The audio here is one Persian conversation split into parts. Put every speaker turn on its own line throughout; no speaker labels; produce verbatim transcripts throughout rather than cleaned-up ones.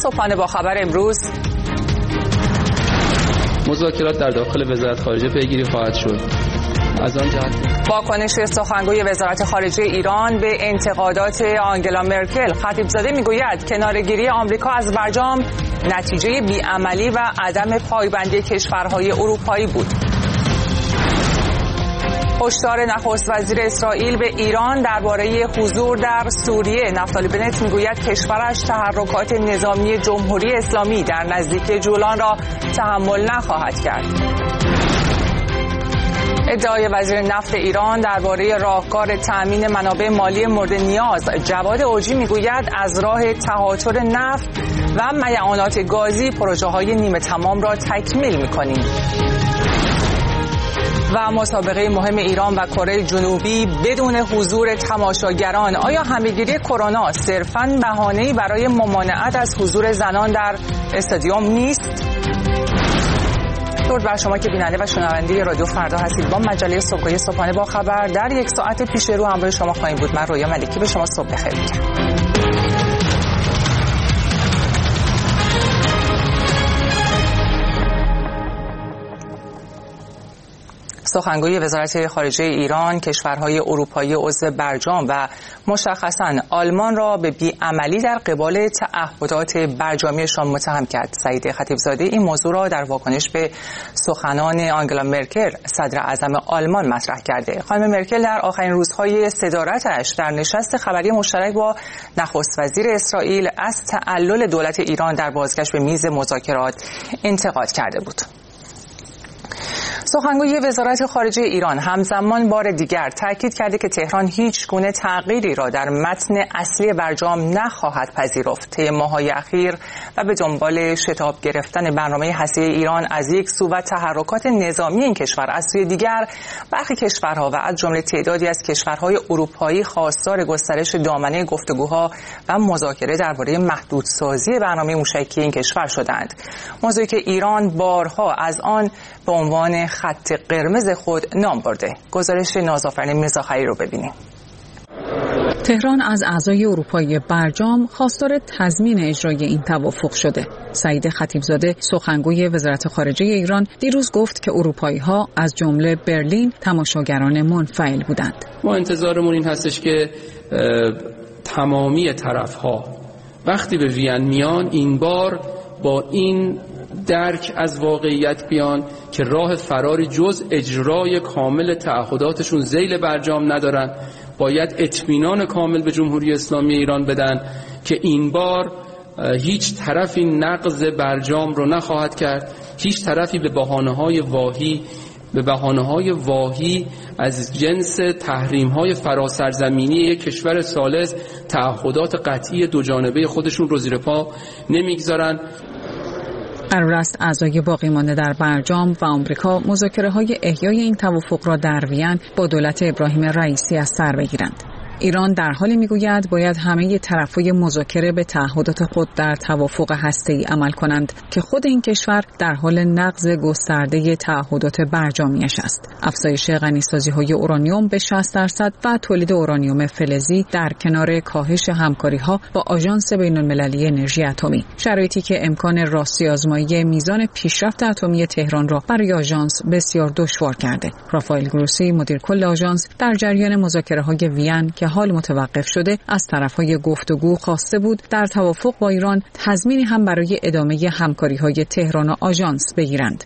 صبحانه با خبر امروز:
مذاکرات در داخل وزارت خارجه پیگیری خواهد شد. از آن جهت
واکنش سخنگوی وزارت خارجه ایران به انتقادات آنگلا مرکل. خطیبزاده میگوید کناره‌گیری آمریکا از برجام نتیجه بیعملی و عدم پایبندی کشورهای اروپایی بود. هشدار نخست وزیر اسرائیل به ایران درباره حضور در سوریه. نفتالی بنت میگوید کشورش تحرکات نظامی جمهوری اسلامی در نزدیکی جولان را تحمل نخواهد کرد. ادعای وزیر نفت ایران درباره راهکار تأمین منابع مالی مورد نیاز. جواد اوجی میگوید از راه تهاتر نفت و میعانات گازی پروژه های نیمه تمام را تکمیل میکنیم. و مسابقه مهم ایران و کره جنوبی بدون حضور تماشاگران. آیا همه‌گیری کرونا صرفاً بهانه‌ای برای ممانعت از حضور زنان در استادیوم نیست؟ درود بر شما که بیننده و شنونده رادیو فردا هستید. با مجله صبحگاهی صبحانه با خبر در یک ساعت پیش رو همراه شما خواهیم بود. من رویا ملکی به شما صبح بخیر میگم. سخنگوی وزارت خارجه ایران کشورهای اروپایی عضو برجام و مشخصاً آلمان را به بیعملی در قبال تعهدات برجامیشان متهم کرد. سعید خطیبزاده این موضوع را در واکنش به سخنان آنگلا مرکل صدر اعظم آلمان مطرح کرده. خانم مرکل در آخرین روزهای صدارتش در نشست خبری مشترک با نخست وزیر اسرائیل از تعلل دولت ایران در بازگشت به میز مذاکرات انتقاد کرده بود. سخنگوی وزارت خارجه ایران همزمان بار دیگر تاکید کرده که تهران هیچ گونه تغییری را در متن اصلی برجام نخواهد پذیرفت. طی ماه‌های اخیر و به دنبال شتاب گرفتن برنامه هسته‌ای ایران از یک سو و تحرکات نظامی این کشور از سوی دیگر، برخی کشورها و از جمله تعدادی از کشورهای اروپایی خواستار گسترش دامنه گفتگوها و مذاکره درباره محدودسازی برنامه موشکی این کشور شدند. موضوعی که ایران بارها از آن به عنوان خط قرمز خود نام برده. گزارش نازآفرین میرزاخری رو ببینیم.
تهران از اعضای اروپایی برجام خواستار تضمین اجرای این توافق شده. سعید خطیبزاده سخنگوی وزارت خارجه ایران دیروز گفت که اروپایی‌ها از جمله برلین تماشاگران منفعل بودند.
ما انتظارمون این هستش که تمامی طرف‌ها وقتی به وین میان این بار با این درک از واقعیت بیان که راه فراری جز اجرای کامل تعهداتشون ذیل برجام ندارن، باید اطمینان کامل به جمهوری اسلامی ایران بدن که این بار هیچ طرفی نقض برجام رو نخواهد کرد، هیچ طرفی به بهانه‌های واهی به بهانه‌های واهی از جنس تحریم‌های فراسرزمینی یک کشور ثالث تعهدات قطعی دو جانبه خودشون رو زیر پا نمیگذارن.
قرار است اعضای باقی مانده در برجام و آمریکا مذاکره‌های احیای این توافق را در وین با دولت ابراهیم رئیسی از سر بگیرند. ایران در حالی میگوید باید همه طرفای مذاکره به تعهدات خود در توافق هسته‌ای عمل کنند که خود این کشور در حال نقض گسترده تعهدات برجامیش است. افزایش غنیسازی‌های اورانیوم به شصت درصد و تولید اورانیوم فلزی در کنار کاهش همکاری‌ها با آژانس بین‌المللی انرژی اتمی، شرایطی که امکان راستی آزمایی میزان پیشرفت اتمی تهران را برای آژانس بسیار دشوار کرده. رافائل گروسی مدیر کل آژانس در جریان مذاکره‌های وین که حال متوقف شده از طرفهای گفتگو خواسته بود در توافق با ایران تضمینی هم برای ادامه همکاری‌های تهران و آژانس بگیرند.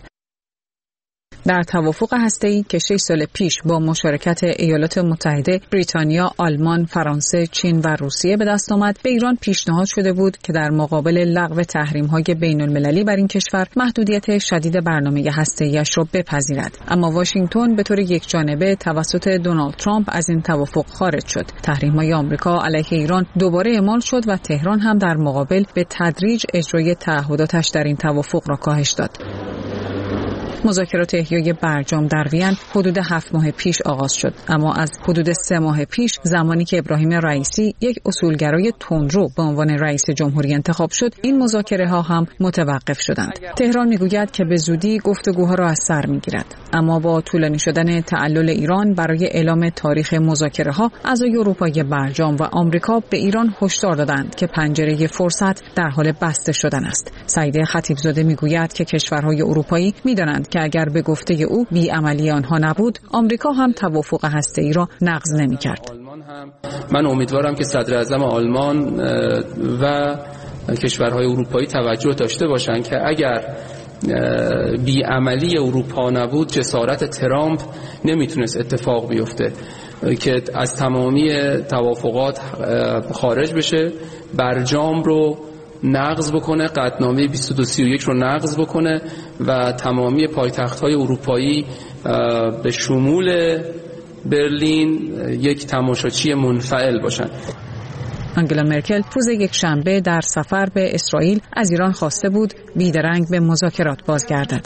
در توافق هسته‌ای که شش سال پیش با مشارکت ایالات متحده، بریتانیا، آلمان، فرانسه، چین و روسیه به دست آمد، به ایران پیشنهاد شده بود که در مقابل لغو تحریم‌های بین‌المللی بر این کشور محدودیت شدید برنامه هسته‌ایش را بپذیرد. اما واشنگتن به طور یکجانبه توسط دونالد ترامپ از این توافق خارج شد. تحریم‌های آمریکا علیه ایران دوباره اعمال شد و تهران هم در مقابل به تدریج اجرای تعهداتش در این توافق را کاهش داد. مذاکرات احیای برجام در وین حدود هفت ماه پیش آغاز شد، اما از حدود سه ماه پیش زمانی که ابراهیم رئیسی یک اصولگرای تندرو به عنوان رئیس جمهوری انتخاب شد، این مذاکره ها هم متوقف شدند. تهران میگوید که به زودی گفتگوها را از سر میگیرد، اما با طولانی شدن تعلل ایران برای اعلام تاریخ مذاکره ها، اعضای اروپایی برجام و آمریکا به ایران هشدار دادند که پنجره فرصت در حال بسته شدن است. سعید خطیبزاده میگوید که کشورهای اروپایی میدانند که اگر به گفته او بی‌عملی آنها نبود، آمریکا هم توافق هسته‌ای را نقض نمی‌کرد.
من امیدوارم که صدر اعظم آلمان و کشورهای اروپایی توجه داشته باشند که اگر بی‌عملی اروپا نبود، جسارت ترامپ نمیتونست اتفاق بیفته که از تمامی توافقات خارج بشه، برجام رو نقض بکنه، قطعنامه بیست و دو سی و یک رو نقض بکنه و تمامی پایتخت‌های اروپایی به شمول برلین یک تماشاچی منفعل باشن.
آنگلا مرکل روز یک شنبه در سفر به اسرائیل از ایران خواسته بود بیدرنگ به مذاکرات بازگردد.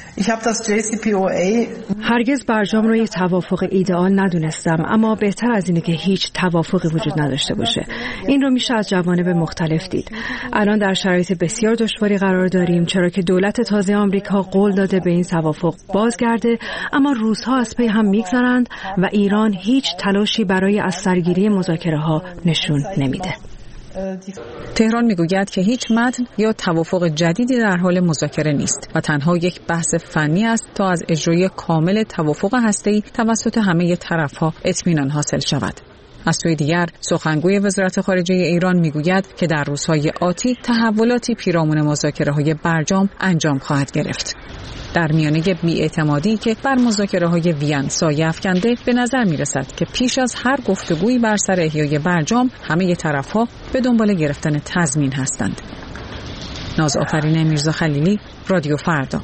هرگز برجام را یک توافق ایدئال ندونستم، اما بهتر از اینه که هیچ توافقی وجود نداشته باشه. این رو میشه از جوانب مختلف دید. الان در شرایط بسیار دشواری قرار داریم، چرا که دولت تازه آمریکا قول داده به این توافق بازگرده، اما روزها از پی هم میگذرند و ایران هیچ تلاشی برای از سرگیری مذاکره ها نشون نمیده.
تهران میگوید که هیچ متن یا توافق جدیدی در حال مذاکره نیست و تنها یک بحث فنی است تا از اجرای کامل توافق هسته‌ای توسط همه طرف‌ها اطمینان حاصل شود. از سوی دیگر سخنگوی وزارت خارجه ایران میگوید که در روزهای آتی تحولاتی پیرامون مذاکره‌های برجام انجام خواهد گرفت. در میانه بی‌اعتمادی که بر مذاکره‌های وین سایه افکنده، به نظر می‌رسد که پیش از هر گفتگویی بر سر احیای برجام همه طرف‌ها به دنبال گرفتن تضمین هستند. نازآفرین میرزا خلیلی، رادیو فردا.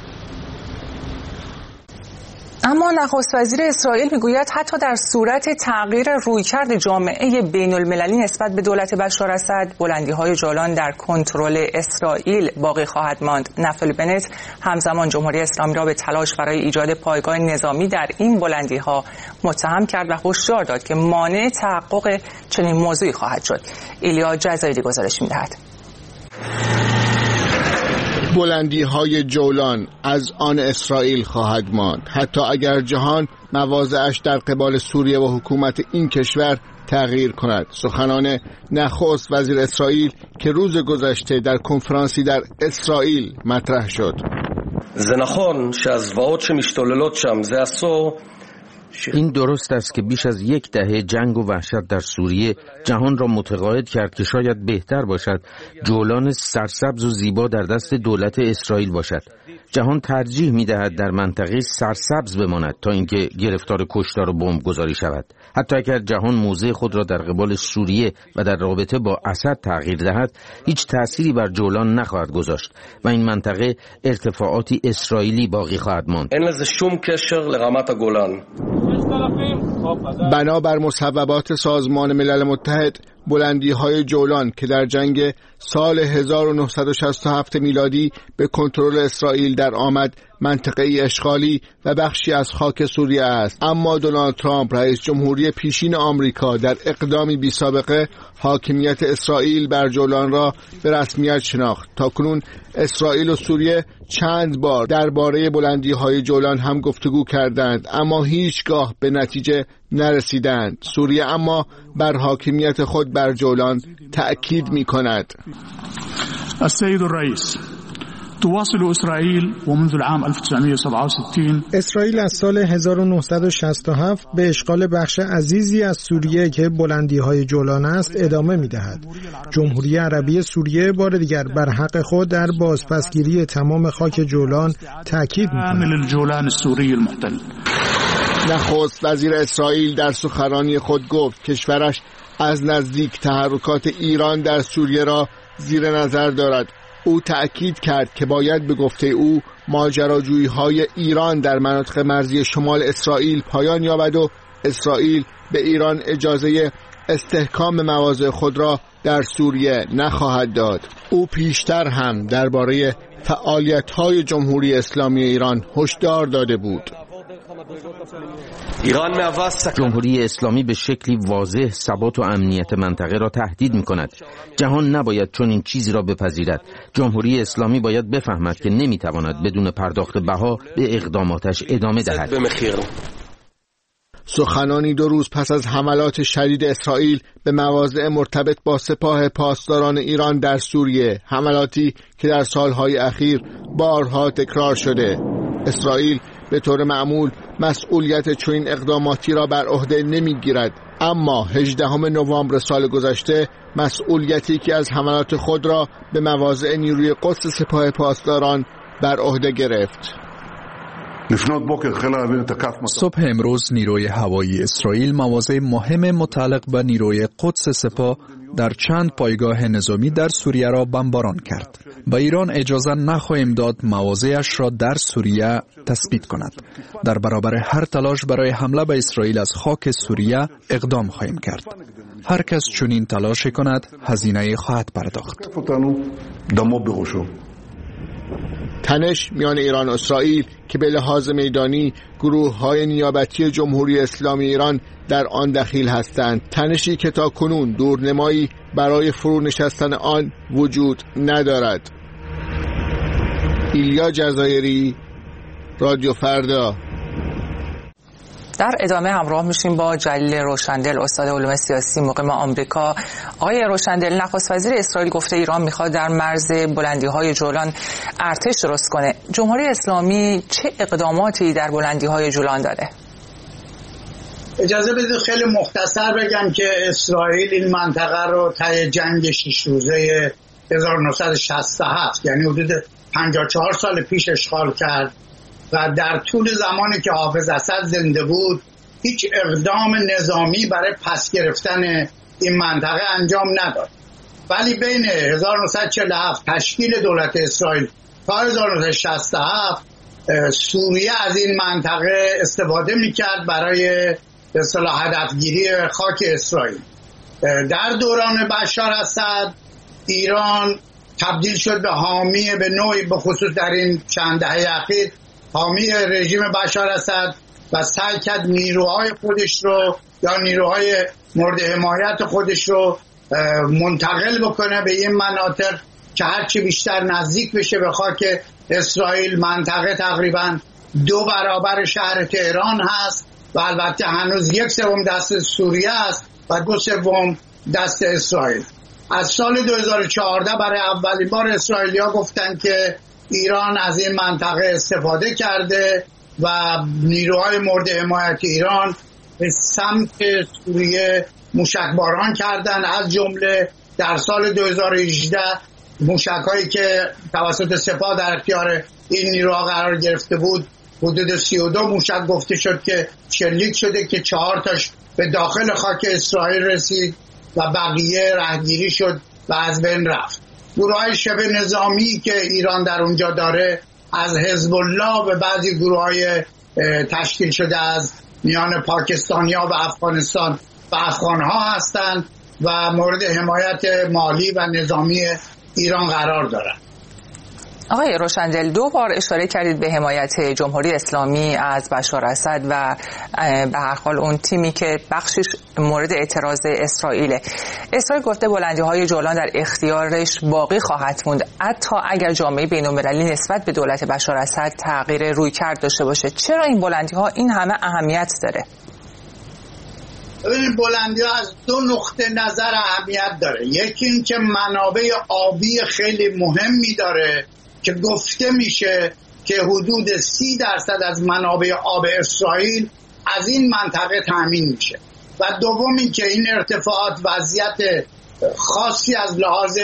اما نخست وزیر اسرائیل میگوید حتی در صورت تغییر رویکرد جامعه بین المللی نسبت به دولت بشار اسد، بلندی‌های جولان در کنترل اسرائیل باقی خواهد ماند. نفتالی بنت همزمان جمهوری اسلامی را به تلاش برای ایجاد پایگاه نظامی در این بلندی‌ها متهم کرد و هشدار داد که مانع تحقق چنین موضوعی خواهد شد. ایلیا جزایری گزارش می‌دهد.
بلندی های جولان از آن اسرائیل خواهد ماند، حتی اگر جهان مواضعش در قبال سوریه و حکومت این کشور تغییر کند. سخنان نخست وزیر اسرائیل که روز گذشته در کنفرانسی در اسرائیل مطرح شد.
זה נכון שהזוועות שמשתוללות שם זה עשור.
این درست است که بیش از یک دهه جنگ و وحشت در سوریه جهان را متقاعد کرد که شاید بهتر باشد جولان سرسبز و زیبا در دست دولت اسرائیل باشد. جهان ترجیح می‌دهد در منطقه سرسبز بماند تا اینکه گرفتار کشتار و بمب گذاری شود. حتی اگر جهان موضع خود را در قبال سوریه و در رابطه با اسد تغییر دهد، هیچ تأثیری بر جولان نخواهد گذاشت و این منطقه ارتفاعاتی اسرائیلی باقی خواهد ماند.
אין לזה שום קשר לרמת הגולן.
بنابر مصوبات سازمان ملل متحد، بلندی‌های جولان که در جنگ سال هزار و نهصد و شصت و هفت میلادی به کنترل اسرائیل در آمد، منطقه اشغالی و بخشی از خاک سوریه است. اما دونالد ترامپ رئیس جمهوری پیشین آمریکا در اقدامی بی سابقه حاکمیت اسرائیل بر جولان را به رسمیت شناخت. تاکنون اسرائیل و سوریه چند بار درباره بلندی‌های جولان هم گفتگو کردند، اما هیچگاه به نتیجه نرسیدند. سوریه اما بر حاکمیت خود بر جولان تأکید می‌کند.
السيد الرئيس، تواصل اسرائیل و منذ العام ألف وتسعمائة وسبعة وستين
اسرائیل از سال هزار و نهصد و شصت و هفت به اشغال بخش عزیزی از سوریه که بلندی‌های جولان است ادامه می‌دهد. جمهوری عربی سوریه بار دیگر بر حق خود در بازپسگیری تمام خاک جولان تأکید می‌کند.
نخست وزیر اسرائیل در سخنرانی خود گفت کشورش از نزدیک تحرکات ایران در سوریه را زیر نظر دارد. او تأکید کرد که باید به گفته او ماجراجویی‌های ایران در مناطق مرزی شمال اسرائیل پایان یابد و اسرائیل به ایران اجازه استحکام مواضع خود را در سوریه نخواهد داد. او پیشتر هم درباره فعالیت‌های جمهوری اسلامی ایران هشدار داده بود.
جمهوری اسلامی به شکلی واضح ثبات و امنیت منطقه را تهدید می‌کند. جهان نباید چون این چیزی را بپذیرد. جمهوری اسلامی باید بفهمد که نمی‌تواند بدون پرداخت بها به اقداماتش ادامه دهد.
سخنانی دو روز پس از حملات شدید اسرائیل به مواضع مرتبط با سپاه پاسداران ایران در سوریه، حملاتی که در سالهای اخیر بارها تکرار شده. اسرائیل به طور معمول مسئولیت چنین اقداماتی را بر عهده نمیگیرد، اما هجدهم نوامبر سال گذشته مسئولیتی که از حملات خود را به مواضع نیروی قدس سپاه پاسداران بر عهده گرفت.
صبح امروز نیروی هوایی اسرائیل مواضع مهم متعلق به نیروی قدس سپاه در چند پایگاه نظامی در سوریه را بمباران کرد. به ایران اجازه نخواهیم داد مواضعش را در سوریه تثبیت کند. در برابر هر تلاش برای حمله به اسرائیل از خاک سوریه اقدام خواهیم کرد. هر کس چنین تلاشی کند هزینه خواهد پرداخت.
تنش میان ایران و اسرائیل که به لحاظ میدانی گروه‌های نیابتی جمهوری اسلامی ایران در آن دخیل هستند، تنشی که تا کنون دورنمایی برای فرو نشستن آن وجود ندارد. ایلیا جزایری، رادیو فردا.
در ادامه همراه میشیم با جلیل روشندل، استاد علوم سیاسی مقیم آمریکا. آقای روشندل، نخست وزیر اسرائیل گفته ایران میخواد در مرز بلندی‌های جولان ارتش درست کنه. جمهوری اسلامی چه اقداماتی در بلندی‌های جولان داره؟
اجازه بدید خیلی مختصر بگم که اسرائیل این منطقه رو طی جنگ شش روزه هزار و نهصد و شصت و هفت یعنی حدود پنجاه و چهار سال پیش اشغال کرد و در طول زمانی که حافظ اسد زنده بود هیچ اقدام نظامی برای پس گرفتن این منطقه انجام نداد. ولی بین هزار و نهصد و چهل و هفت تشکیل دولت اسرائیل تا هزار و نهصد و شصت و هفت سوریه از این منطقه استفاده میکرد برای به اصطلاح هدفگیری خاک اسرائیل. در دوران بشار اسد ایران تبدیل شد به حامی به نوعی به خصوص در این چند دهه اخیر حامی رژیم بشار اسد و سعی کرد نیروهای خودش رو یا نیروهای مورد حمایت خودش رو منتقل بکنه به این مناطق که هرچی بیشتر نزدیک بشه به خاک اسرائیل. منطقه تقریبا دو برابر شهر تهران هست و البته هنوز یک سوم دست سوریه است و دو سوم دست اسرائیل. از سال دو هزار و چهارده برای اولین بار اسرائیلیا گفتن که ایران از این منطقه استفاده کرده و نیروهای مورد حمایت ایران به سمت سوریه موشکباران کردن. از جمله در سال دو هزار و هجده موشک‌هایی که توسط سپاه در اختیار این نیروها قرار گرفته بود حدود سی و دو موشک گفته شد که شلیک شده که چهار تاش به داخل خاک اسرائیل رسید و بقیه رهگیری شد و از بین رفت. گروه‌های شبه نظامی که ایران در اونجا داره از حزب الله به بعضی گروه‌های تشکیل شده از میان پاکستانی‌ها و افغانستان و افغان‌ها هستند و مورد حمایت مالی و نظامی ایران قرار دارند.
آقای روشندل، دو بار اشاره کردید به حمایت جمهوری اسلامی از بشار اسد و به هر حال اون تیمی که بخشش مورد اعتراض اسرائیل. اسرائیل گفته بلندی‌های جولان در اختیارش باقی خواهد موند حتی اگر جامعه بین‌المللی نسبت به دولت بشار اسد تغییر رویکرد داشته باشه. چرا این بلندی‌ها این همه اهمیت داره؟
ببینید، بلندی‌ها از دو نقطه نظر اهمیت داره. یکی این که منابع آبی خیلی مهمی داره که گفته میشه که حدود سی درصد از منابع آب اسرائیل از این منطقه تامین میشه و دوم این که این ارتفاعات وضعیت خاصی از لحاظ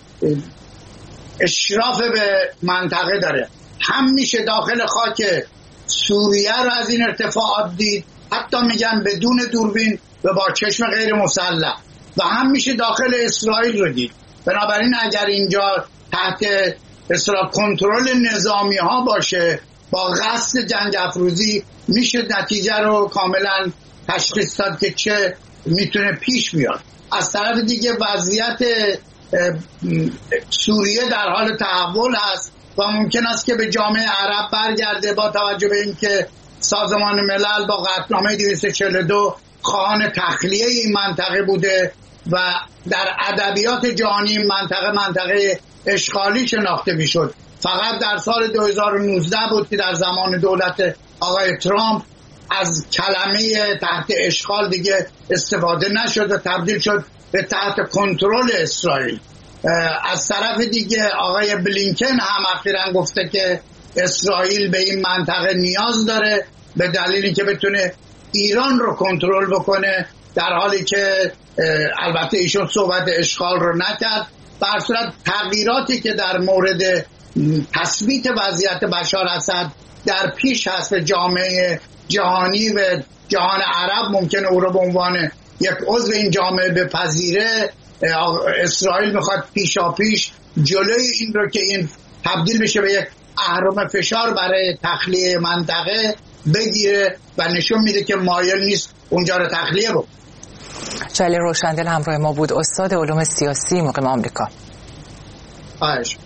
اشراف به منطقه داره. هم میشه داخل خاک سوریه رو از این ارتفاعات دید، حتی میگن بدون دوربین و با چشم غیر مسلح، و هم میشه داخل اسرائیل رو دید. بنابراین اگر اینجا تحت اصطلاح کنترل نظامی ها باشه با قصد جنگ افروزی میشه نتیجه رو کاملا تشخیص داد که چه میتونه پیش بیاد. از طرف دیگه وضعیت سوریه در حال تحول هست و ممکن است که به جامعه عرب برگرده، با توجه به اینکه سازمان ملل با قطعنامه دویست و چهل و دو خواهان تخلیه این منطقه بوده و در ادبیات جهانی منطقه منطقه اشغالی شناخته میشد. فقط در سال دو هزار و نوزده بود که در زمان دولت آقای ترامپ از کلمه تحت اشغال دیگه استفاده نشد و تبدیل شد به تحت کنترل اسرائیل. از طرف دیگه آقای بلینکن هم اخیراً گفته که اسرائیل به این منطقه نیاز داره به دلیلی که بتونه ایران رو کنترل بکنه، در حالی که البته ایشون صحبت اشغال رو نکرد. به هر صورت تغییراتی که در مورد تثبیت وضعیت بشار اسد در پیش هست به جامعه جهانی و جهان عرب، ممکنه او رو به عنوان یک عضو این جامعه بپذیره. اسرائیل میخواد پیشا پیش جلوی این رو که این تبدیل بشه به یک اهرم فشار برای تخلیه منطقه بگیره و نشون میده که مایل نیست اونجا رو تخلیه بود.
جلیل روشندل همراه ما بود، استاد علوم سیاسی مقیم آمریکا.
آیش.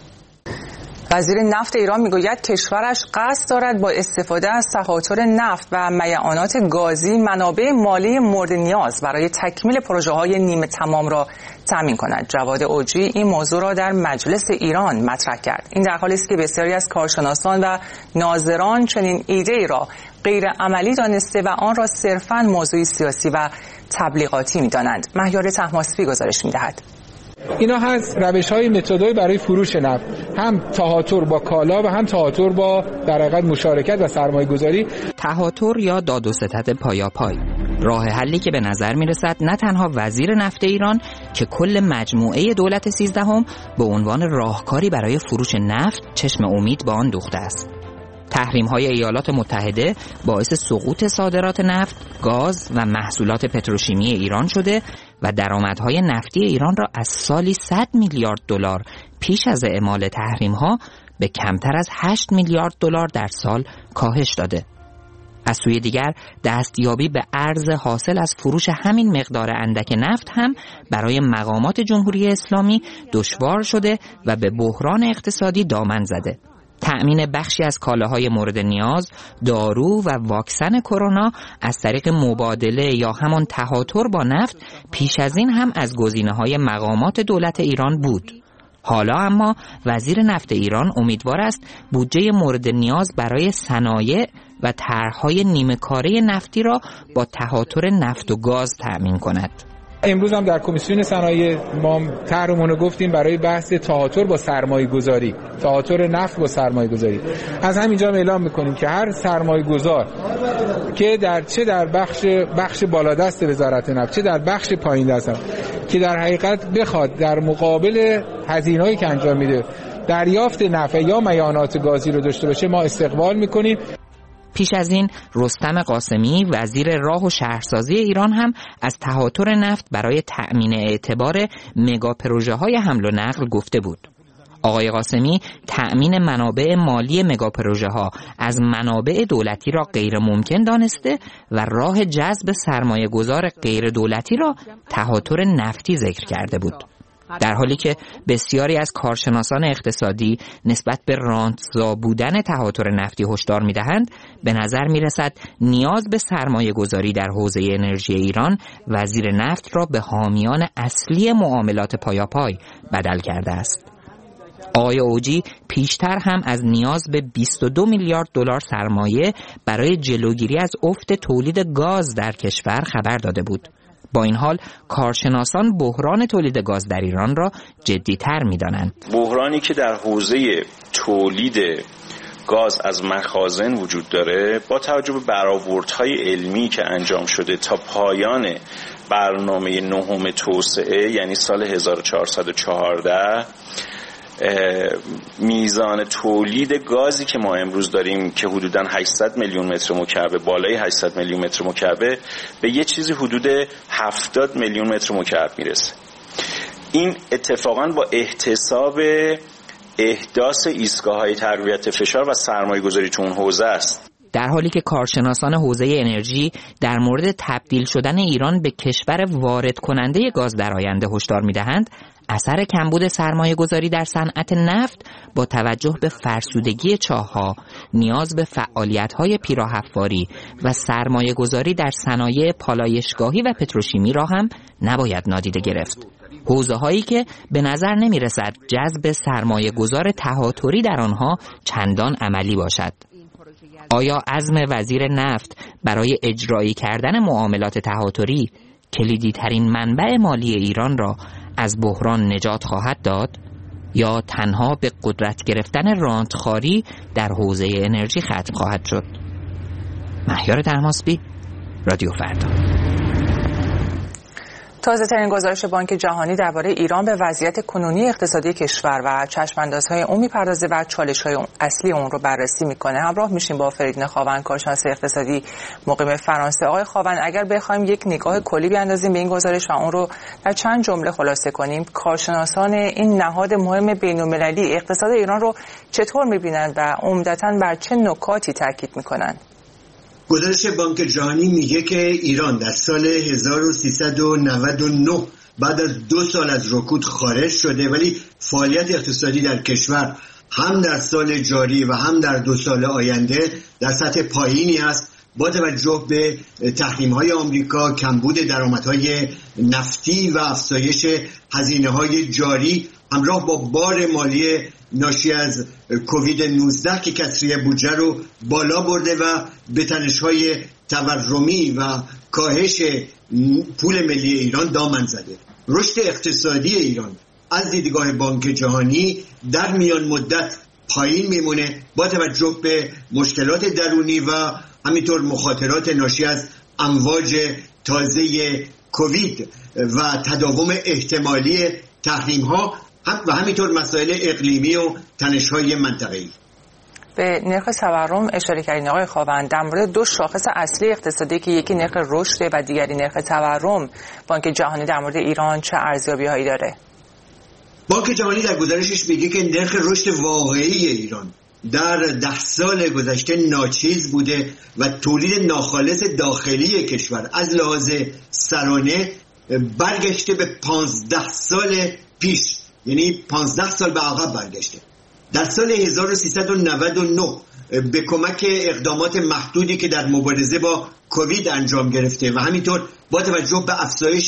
وزیر نفت ایران میگوید کشورش قصد دارد با استفاده از تهاتر نفت و میعانات گازی منابع مالی مورد نیاز برای تکمیل پروژه‌های نیمه تمام را تامین کند. جواد اوجی این موضوع را در مجلس ایران مطرح کرد. این در حالی است که بسیاری از کارشناسان و ناظران چنین ایده‌ای را غیر عملی دانسته و آن را صرفاً موضوعی سیاسی و تبلیغاتی می‌دانند. مهیار طهماسبی گزارش می‌دهد.
اینا هست روش‌های متدای برای فروش نفت، هم تهاتر با کالا و هم تهاتر با در حقیقت مشارکت و سرمایه‌گذاری.
تهاتر یا داد و ستد پایاپای، راه حلی که به نظر میرسد نه تنها وزیر نفت ایران که کل مجموعه دولت سیزدهم به عنوان راهکاری برای فروش نفت چشم امید به آن دوخته است. تحریم‌های ایالات متحده باعث سقوط صادرات نفت، گاز و محصولات پتروشیمی ایران شده و درآمدهای نفتی ایران را از سالی صد میلیارد دلار پیش از اعمال تحریم‌ها به کمتر از هشت میلیارد دلار در سال کاهش داده. از سوی دیگر دستیابی به ارز حاصل از فروش همین مقدار اندک نفت هم برای مقامات جمهوری اسلامی دشوار شده و به بحران اقتصادی دامن زده. تأمین بخشی از کالاهای مورد نیاز، دارو و واکسن کرونا از طریق مبادله یا همان تهاتر با نفت پیش از این هم از گزینه‌های مقامات دولت ایران بود. حالا اما وزیر نفت ایران امیدوار است بودجه مورد نیاز برای صنایع و طرح‌های نیمه کاره نفتی را با تهاتر نفت و گاز تأمین کند.
امروز هم در کمیسیون صنایع ما طرحمون رو گفتیم برای بحث تهاتر با سرمایه گذاری، تهاتر نفت با سرمایه گذاری. از همینجا اعلام میکنیم که هر سرمایه گذار که در چه در بخش بخش بالادست وزارت نفت چه در بخش پایین دست که در حقیقت بخواد در مقابل هزینه‌ای که انجام میده دریافت نفت یا میعانات گازی رو داشته باشه، ما استقبال میکنیم.
پیش از این رستم قاسمی وزیر راه و شهرسازی ایران هم از تهاتر نفت برای تأمین اعتبار مگا پروژه های حمل و نقل گفته بود. آقای قاسمی تأمین منابع مالی مگا پروژه ها از منابع دولتی را غیر ممکن دانسته و راه جذب سرمایه گذار غیر دولتی را تهاتر نفتی ذکر کرده بود. در حالی که بسیاری از کارشناسان اقتصادی نسبت به رانتزا بودن تهاتر نفتی هشدار می‌دهند، به نظر می‌رسد نیاز به سرمایه گذاری در حوزه انرژی ایران وزیر نفت را به حامیان اصلی معاملات پایاپای بدل کرده است. آقای اوجی پیشتر هم از نیاز به بیست و دو میلیارد دلار سرمایه برای جلوگیری از افت تولید گاز در کشور خبر داده بود. با این حال کارشناسان بحران تولید گاز در ایران را جدی‌تر می‌دانند.
بحرانی که در حوزه تولید گاز از مخازن وجود داره، با توجه به برآوردهای علمی که انجام شده تا پایان برنامه نهم توسعه یعنی سال هزار و چهارصد و چهارده، میزان تولید گازی که ما امروز داریم که حدوداً هشتصد میلیون متر مکعب، بالای هشتصد میلیون متر مکعب، به یه چیزی حدود هفتاد میلیون متر مکعب میرسه. این اتفاقاً با احتساب احداث ایستگاه‌های تقویت فشار و سرمایه‌گذاری تو اون حوزه است.
در حالی که کارشناسان حوزه انرژی در مورد تبدیل شدن ایران به کشور وارد کننده گاز در آینده هشدار می‌دهند، اثر کمبود سرمایه گذاری در صنعت نفت با توجه به فرسودگی چاه‌ها، نیاز به فعالیت‌های پیراهفواری و سرمایه گذاری در صنایع پالایشگاهی و پتروشیمی را هم نباید نادیده گرفت. حوزه هایی که به نظر نمی رسد جذب سرمایه گذار تهاتری در آنها چندان عملی باشد. آیا عزم وزیر نفت برای اجرایی کردن معاملات تهاتری کلیدی ترین منبع مالی ایران را از بحران نجات خواهد داد یا تنها به قدرت گرفتن رانتخواری در حوزه انرژی ختم خواهد شد؟ مهیار طهماسبی، رادیو فردا.
تازه ترین گزارش بانک جهانی درباره ایران به وضعیت کنونی اقتصادی کشور و چشم‌اندازهای اون می‌پردازه و چالش‌های اصلی اون رو بررسی می‌کنه. همراه میشیم با فریدون خاوند، کارشناس اقتصادی مقیم فرانسه. آقای خاوند، اگر بخوایم یک نگاه کلی بیاندازیم به این گزارش و اون رو در چند جمله خلاصه کنیم، کارشناسان این نهاد مهم بین‌المللی اقتصاد ایران رو چطور می‌بینند و عمدتاً بر چه نکاتی تاکید می‌کنند؟
گزارش بانک جهانی میگه که ایران در سال هزار و سیصد و نود و نه بعد از دو سال از رکود خارج شده، ولی فعالیت اقتصادی در کشور هم در سال جاری و هم در دو سال آینده در سطح پایینی است با توجه به تحریم‌های آمریکا، کمبود درآمدهای نفتی و افزایش هزینه‌های جاری همراه با بار مالی ناشی از کووید نوزده که کسری بودجه رو بالا برده و به تنش‌های تورمی و کاهش پول ملی ایران دامن زده. رشد اقتصادی ایران از دیدگاه بانک جهانی در میان مدت پایین میمونه با توجه به مشکلات درونی و همینطور مخاطرات ناشی از امواج تازه کووید و تداوم احتمالی تحریم‌ها و همینطور مسائل اقلیمی و تنش‌های منطقه‌ای.
به نرخ تورم اشاره کردین آقای خاوند. در مورد دو شاخص اصلی اقتصادی که یکی نرخ رشد و دیگری نرخ تورم، بانک جهانی در مورد ایران چه ارزیابی‌هایی داره؟
بانک جهانی در گزارشش میگه که نرخ رشد واقعی ایران در ده سال گذشته ناچیز بوده و تولید ناخالص داخلی کشور از لحاظ سرانه برگشته به پانزده سال پیش، یعنی پانزده سال به عقب برگشته. در سال هزار و سیصد و نود و نه به کمک اقدامات محدودی که در مبارزه با کووید انجام گرفته و همینطور با توجه به افزایش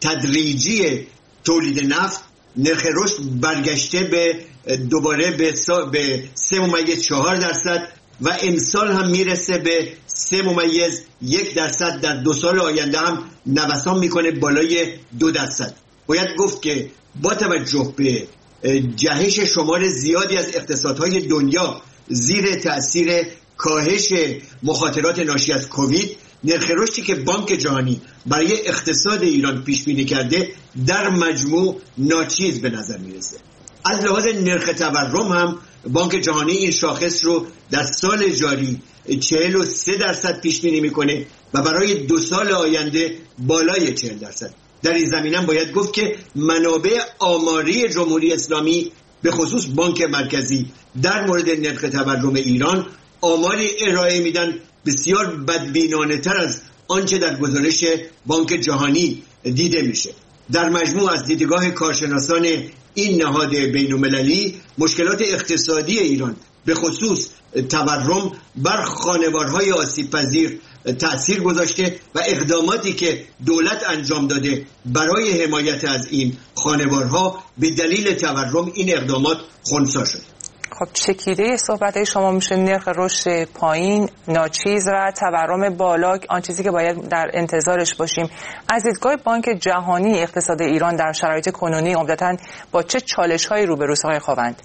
تدریجی تولید نفت، نرخ رشد برگشته به دوباره به به سه ممیز چهار درصد و امسال هم میرسه به سه ممیز یک درصد. در دو سال آینده هم نوسان میکنه بالای دو درصد. باید گفت که با توجه به جهش شمار زیادی از اقتصادهای دنیا زیر تأثیر کاهش مخاطرات ناشی از کووید، نرخ رشدی که بانک جهانی برای اقتصاد ایران پیش بینی کرده در مجموع ناچیز به نظر میرسه. از لحاظ نرخ تورم هم بانک جهانی این شاخص رو در سال جاری چهل و سه درصد پیش بینی میکنه و برای دو سال آینده بالای چهل درصد. در این زمینه باید گفت که منابع آماری جمهوری اسلامی به خصوص بانک مرکزی در مورد نرخ تورم ایران آماری ارائه میدن بسیار بدبینانه تر از آنچه در گزارش بانک جهانی دیده میشه. در مجموع از دیدگاه کارشناسان این نهاد بین‌المللی مشکلات اقتصادی ایران به خصوص تورم بر خانوارهای آسیب پذیر تأثیر گذاشته و اقداماتی که دولت انجام داده برای حمایت از این خانوارها به دلیل تورم این اقدامات خنثی شد.
خب چکیده صحبت‌های شما میشه نرخ رشد پایین، ناچیز و تورم بالا، آن چیزی که باید در انتظارش باشیم. از دیدگاه بانک جهانی اقتصاد ایران در شرایط کنونی عمدتاً با چه چالش‌هایی روبروست آقای خاوند؟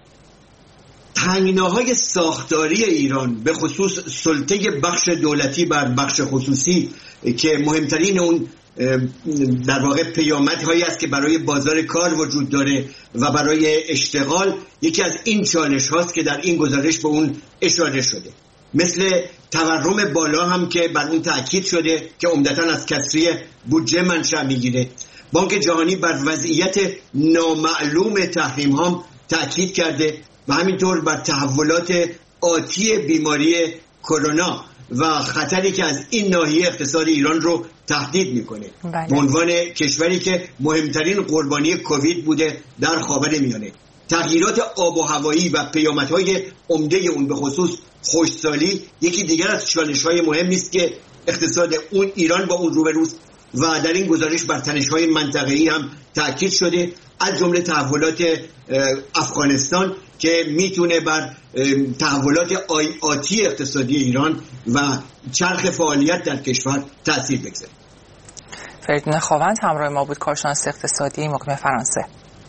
تنگناهای ساختاری ایران به خصوص سلطه بخش دولتی بر بخش خصوصی که مهمترین اون در واقع پیامدهایی است که برای بازار کار وجود داره و برای اشتغال، یکی از این چالش هاست که در این گزارش به اون اشاره شده. مثل تورم بالا هم که بر اون تأکید شده که عمدتاً از کسری بودجه منشأ میگیره. بانک جهانی بر وضعیت نامعلوم تحریم ها تأکید کرده و همینطور بر تحولات آتی بیماری کرونا و خطری که از این ناحیه اقتصاد ایران رو تهدید میکنه به عنوان کشوری که مهمترین قربانی کووید بوده در خاورمیانه. تغییرات آب و هوایی و پیامدهای عمده اون به خصوص خشکسالی یکی دیگر از چالش‌های مهمی است که اقتصاد اون ایران با اون روبروست و در این گزارش بر تنش‌های منطقه‌ای هم تاکید شده، از جمله تحولات افغانستان که میتونه بر تحولات آتی اقتصادی ایران و چرخ فعالیت در کشور تأثیر بگذاره.
فریدون خاوند همراه ما بود، کارشناس اقتصادی مقیم فرانسه.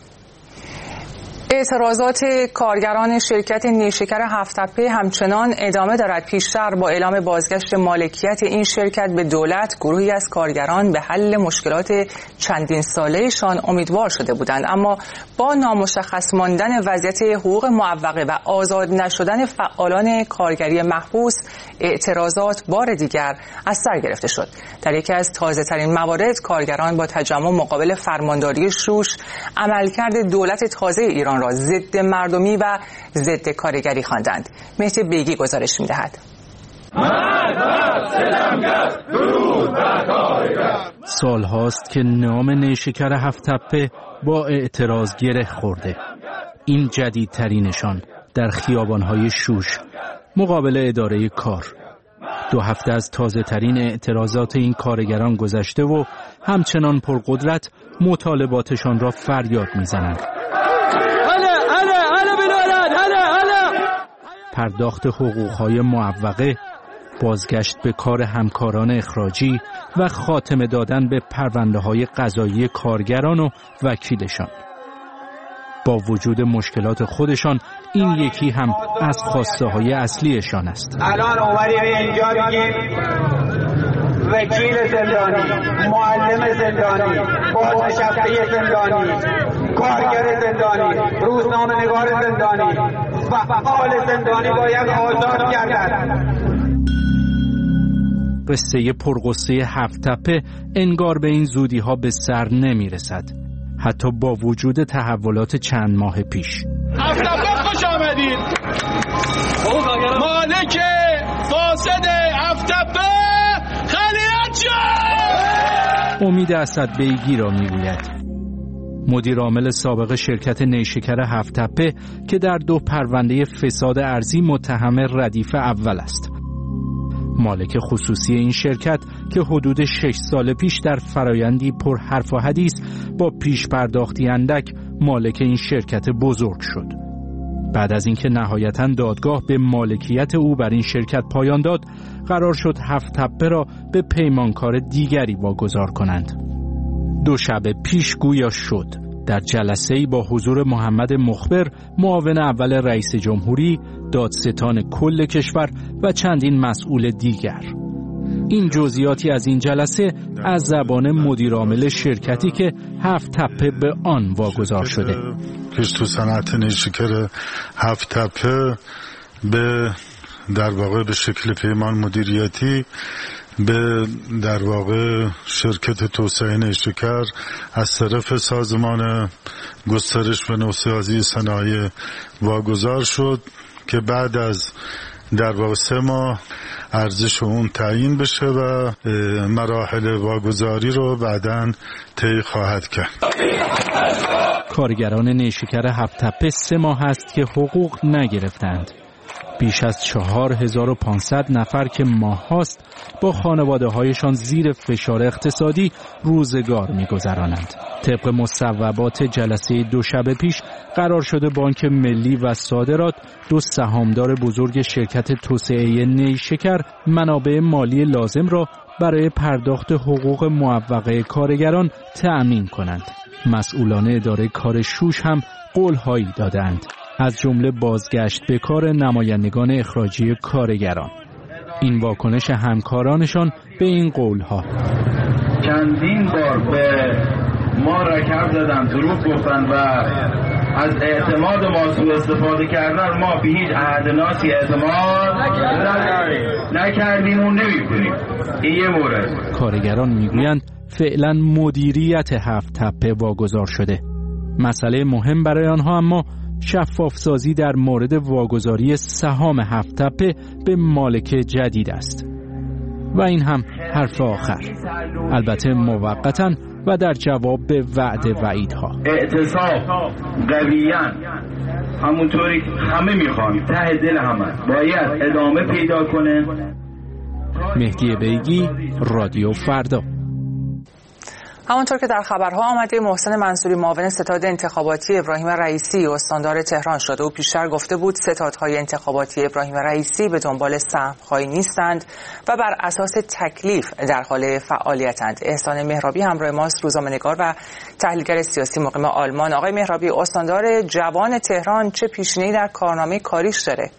اعتراضات کارگران شرکت نیشکر هفت‌تپه همچنان ادامه دارد. پیشتر با اعلام بازگشت مالکیت این شرکت به دولت، گروهی از کارگران به حل مشکلات چندین ساله‌شان امیدوار شده بودند، اما با نامشخص ماندن وضعیت حقوق معوقه و آزاد نشدن فعالان کارگری محبوس، اعتراضات بار دیگر از سر گرفته شد. در یکی از تازه‌ترین موارد، کارگران با تجمع مقابل فرمانداری شوش عملکرد دولت تازه ایران را ضد مردمی و ضد کارگری خواندند. مهدی بیگی گزارش می‌دهد.
سال هاست که نام نیشکر هفت‌تپه با اعتراض گره خورده. این جدیدترینشان در خیابان‌های شوش مقابل اداره کار. دو هفته از تازه ترین اعتراضات این کارگران گذشته و همچنان پرقدرت مطالباتشان را فریاد می‌زنند. پرداخت حقوق‌های معوقه، بازگشت به کار همکاران اخراجی و خاتمه دادن به پرونده‌های قضایی کارگران و وکیلشان. با وجود مشکلات خودشان، این یکی هم از خواسته‌های اصلیشان است.
الان اومدیم اینجا بگیم وکیل زندانی، معلم زندانی، بازنشسته زندانی، کارگر زندانی، روزنامه‌نگار زندانی و فعال زندانی باید آزاد گردد.
قصه پرغصه هفت‌تپه انگار به این زودی ها به سر نمی رسد، حتی با وجود تحولات چند ماه پیش.
هفت‌تپه خوش آمدید. مالک فاسد هفت‌تپه خلیعت شد.
امید اسدبیگی را می گوید، مدیر عامل سابق شرکت نیشکر هفت‌تپه که در دو پرونده فساد ارضی متهم ردیف اول است. مالک خصوصی این شرکت که حدود شش سال پیش در فرایندی پر حرف و حدیث با پیش پرداختی اندک مالک این شرکت بزرگ شد. بعد از اینکه نهایتاً دادگاه به مالکیت او بر این شرکت پایان داد، قرار شد هفت‌تپه را به پیمانکار دیگری واگذار کنند. دو شب پیش گویا شد. در جلسه‌ای با حضور محمد مخبر، معاون اول رئیس جمهوری، دادستان کل کشور و چندین مسئول دیگر. این جزئیاتی از این جلسه از زبان مدیر عامل شرکتی که هفت‌تپه به آن واگذار شده.
تو صنعت نیشکر هفت‌تپه به در واقع به شکل پیمان مدیریتی به در واقع شرکت توسعه نیشکر از طرف سازمان گسترش و نوسازی صنایع واگذار شد که بعد از در واقع سه ماه ارزش اون تعیین بشه و مراحل واگذاری رو بعداً طی خواهد کرد.
کارگران نیشکر هفت‌تپه سه ماه است که حقوق نگرفتند. بیش از چهار هزار و پانصد نفر که ماه هاست با خانواده هایشان زیر فشار اقتصادی روزگار می‌گذرانند. طبق مصوبات جلسه دو شب پیش قرار شده بانک ملی و صادرات، دو سهامدار بزرگ شرکت توسعه نیشکر، منابع مالی لازم را برای پرداخت حقوق معوقه کارگران تأمین کنند. مسئولان اداره کار شوش هم قول‌هایی دادند، از جمله بازگشت به کار نمایندگان اخراجی کارگران. این واکنش همکارانشان به این قول‌ها.
چندین بار به ما رکب زدن، دروغ گفتن و از اعتماد ما سوء استفاده کردن. ما به هیچ عهد ناسی اعتماد نکردیم و نمی‌کنیم. این یه مورد.
کارگران میگویند فعلا مدیریت هفت‌تپه واگذار شده. مسئله مهم برای آنها اما شفافسازی در مورد واگذاری سهام هفت تپه به مالک جدید است. و این هم حرف آخر، البته موقتاً و در جواب به وعد وعیدها.
اعتصاب قویاً همونطوری همه میخوان، ته دل همه باید ادامه پیدا کنه.
مهدی بیگی، رادیو فردا.
همانطور که در خبرها آمده، محسن منصوری معاون ستاد انتخاباتی ابراهیم رئیسی استاندار تهران شده و پیشتر گفته بود ستادهای انتخاباتی ابراهیم رئیسی به دنبال سهم‌خواری نیستند و بر اساس تکلیف در حال فعالیتند. احسان مهرابی همراه ماست، روزنامه‌نگار و تحلیلگر سیاسی مقیم آلمان. آقای مهرابی، استاندار جوان تهران چه پیشینه‌ای در کارنامه کاریش داره؟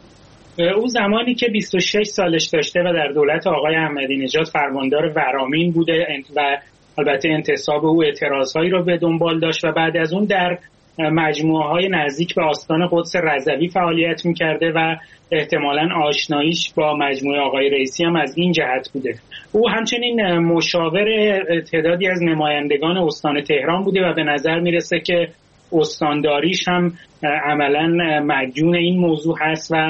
او زمانی که بیست و شش سالش داشته و در دولت آقای احمدی نژاد فرماندار ورامین بوده و البته انتصاب او اعتراضهایی را به دنبال داشت و بعد از اون در مجموعه های نزدیک به آستان قدس رضوی فعالیت می‌کرده و احتمالاً آشناییش با مجموعه آقای رئیسی هم از این جهت بوده. او همچنین مشاور تعدادی از نمایندگان استان تهران بوده و به نظر میرسه که استانداریش هم عملاً مدیون این موضوع هست و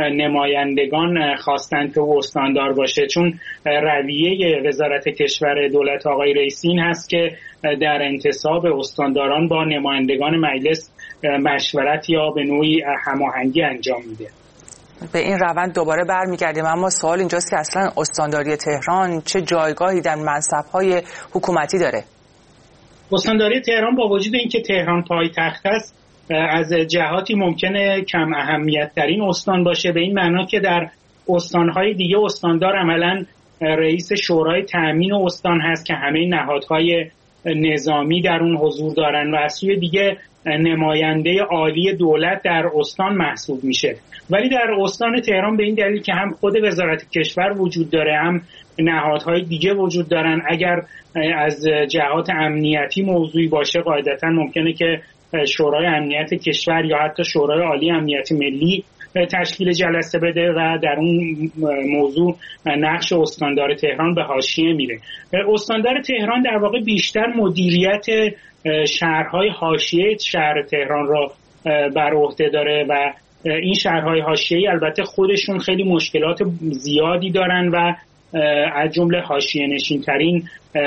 نمایندگان خواستند که او استاندار باشه، چون رویه وزارت کشور دولت آقای رئیسی این هست که در انتصاب استانداران با نمایندگان مجلس مشورت یا به نوعی هماهنگی انجام میده.
به این روند دوباره برمیگردیم، اما سوال اینجاست که اصلا استانداری تهران چه جایگاهی در منصب‌های حکومتی داره؟
استانداری تهران با وجود اینکه تهران پایتخت است، از جهاتی ممکنه کم اهمیت ترین استان باشه، به این معنا که در استانهای دیگه استاندار عملاً رئیس شورای تأمین استان هست که همه نهادهای نظامی در اون حضور دارن و از سوی دیگه نماینده عالی دولت در استان محسوب میشه. ولی در استان تهران به این دلیل که هم خود وزارت کشور وجود داره، هم نهادهای دیگه وجود دارن، اگر از جهات امنیتی موضوعی باشه قاعدتاً ممکنه که شورای امنیت کشور یا حتی شورای عالی امنیت ملی تشکیل جلسه بده و در اون موضوع نقش استاندار تهران به حاشیه میره. استاندار تهران در واقع بیشتر مدیریت شهرهای حاشیه شهر تهران را بر عهده داره و این شهرهای حاشیه‌ای البته خودشون خیلی مشکلات زیادی دارن و از جمله حاشیه نشین ترین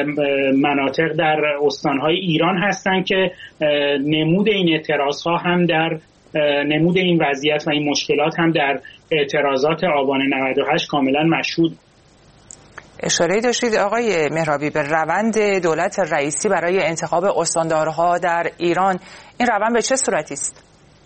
مناطق در استانهای ایران هستن که نمود این اعتراضها هم در نمود این وضعیت و این مشکلات هم در اعتراضات آبان نود و هشت کاملا مشهود.
اشاره داشتید آقای مهرابی به روند دولت رئیسی برای انتخاب استاندارها در ایران. این روند به چه صورتی است؟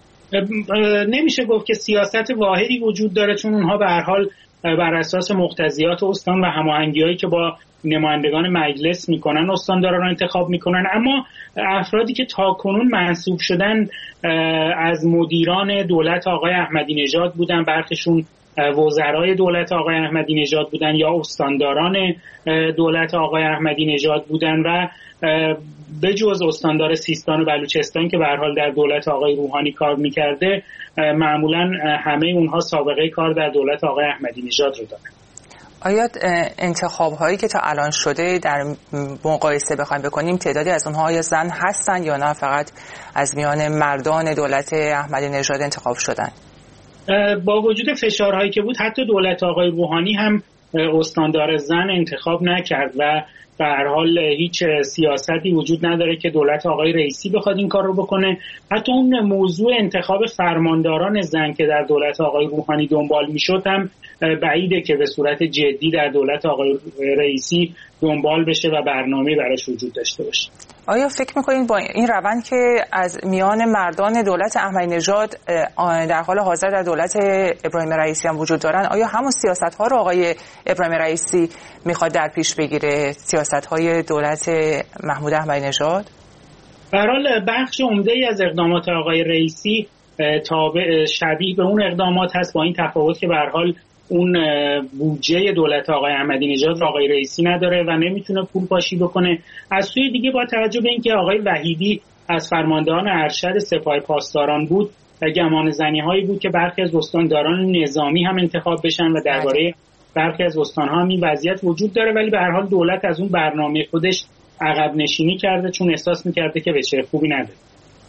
نمیشه گفت که سیاست واحدی وجود داره، چون اونها به هر حال بر اساس مقتضیات استان و هماهنگی‌هایی که با نمایندگان مجلس میکنن استاندارا رو انتخاب میکنن. اما افرادی که تاکنون منصوب شدن از مدیران دولت آقای احمدی نژاد بودن، برخیشون وزرای دولت آقای احمدی نژاد بودن یا استانداران دولت آقای احمدی نژاد بودن و به جز استاندار سیستان و بلوچستان که به هر حال در دولت آقای روحانی کار میکرده، معمولا همه اونها سابقه کار در دولت آقای احمدی نژاد رو دارن.
آیا انتخاب هایی که تا الان شده در مقایسه بخوایم بکنیم تعدادی از اونها آیا زن هستن یا نه فقط از میان مردان دولت احمدی نژاد انتخاب شدن؟
با وجود فشارهایی که بود حتی دولت آقای روحانی هم استاندار زن انتخاب نکرد و به هر حال هیچ سیاستی وجود نداره که دولت آقای رئیسی بخواد این کار رو بکنه. حتی اون موضوع انتخاب فرمانداران زن که در دولت آقای روحانی دنبال میشد هم بعیده که به صورت جدی در دولت آقای رئیسی دنبال بشه و برنامه براش وجود داشته باشه.
آیا فکر میکنید با این روند که از میان مردان دولت احمدی نژاد در حال حاضر در دولت ابراهیم رئیسی هم وجود دارن، آیا همون سیاست ها رو آقای ابراهیم رئیسی میخواد در پیش بگیره، سیاست های دولت محمود احمدی نژاد؟
به هر حال بخش عمده‌ای از اقدامات آقای رئیسی تابع شبیه به اون اقدامات هست، با این تفاوت که به هر حال اون بودجه دولت آقای احمدی نژاد آقای رئیسی نداره و نمیتونه پول پاشی بکنه. از سوی دیگه با توجه به اینکه آقای وحیدی از فرماندهان ارشد سپاه پاسداران بود، گمان زنی هایی بود که برخی از استانداران نظامی هم انتخاب بشن و درباره برخی از استان‌ها هم این وضعیت وجود داره، ولی به هر حال دولت از اون برنامه خودش عقب نشینی کرده چون احساس می‌کرده که به چه خوبی نداره.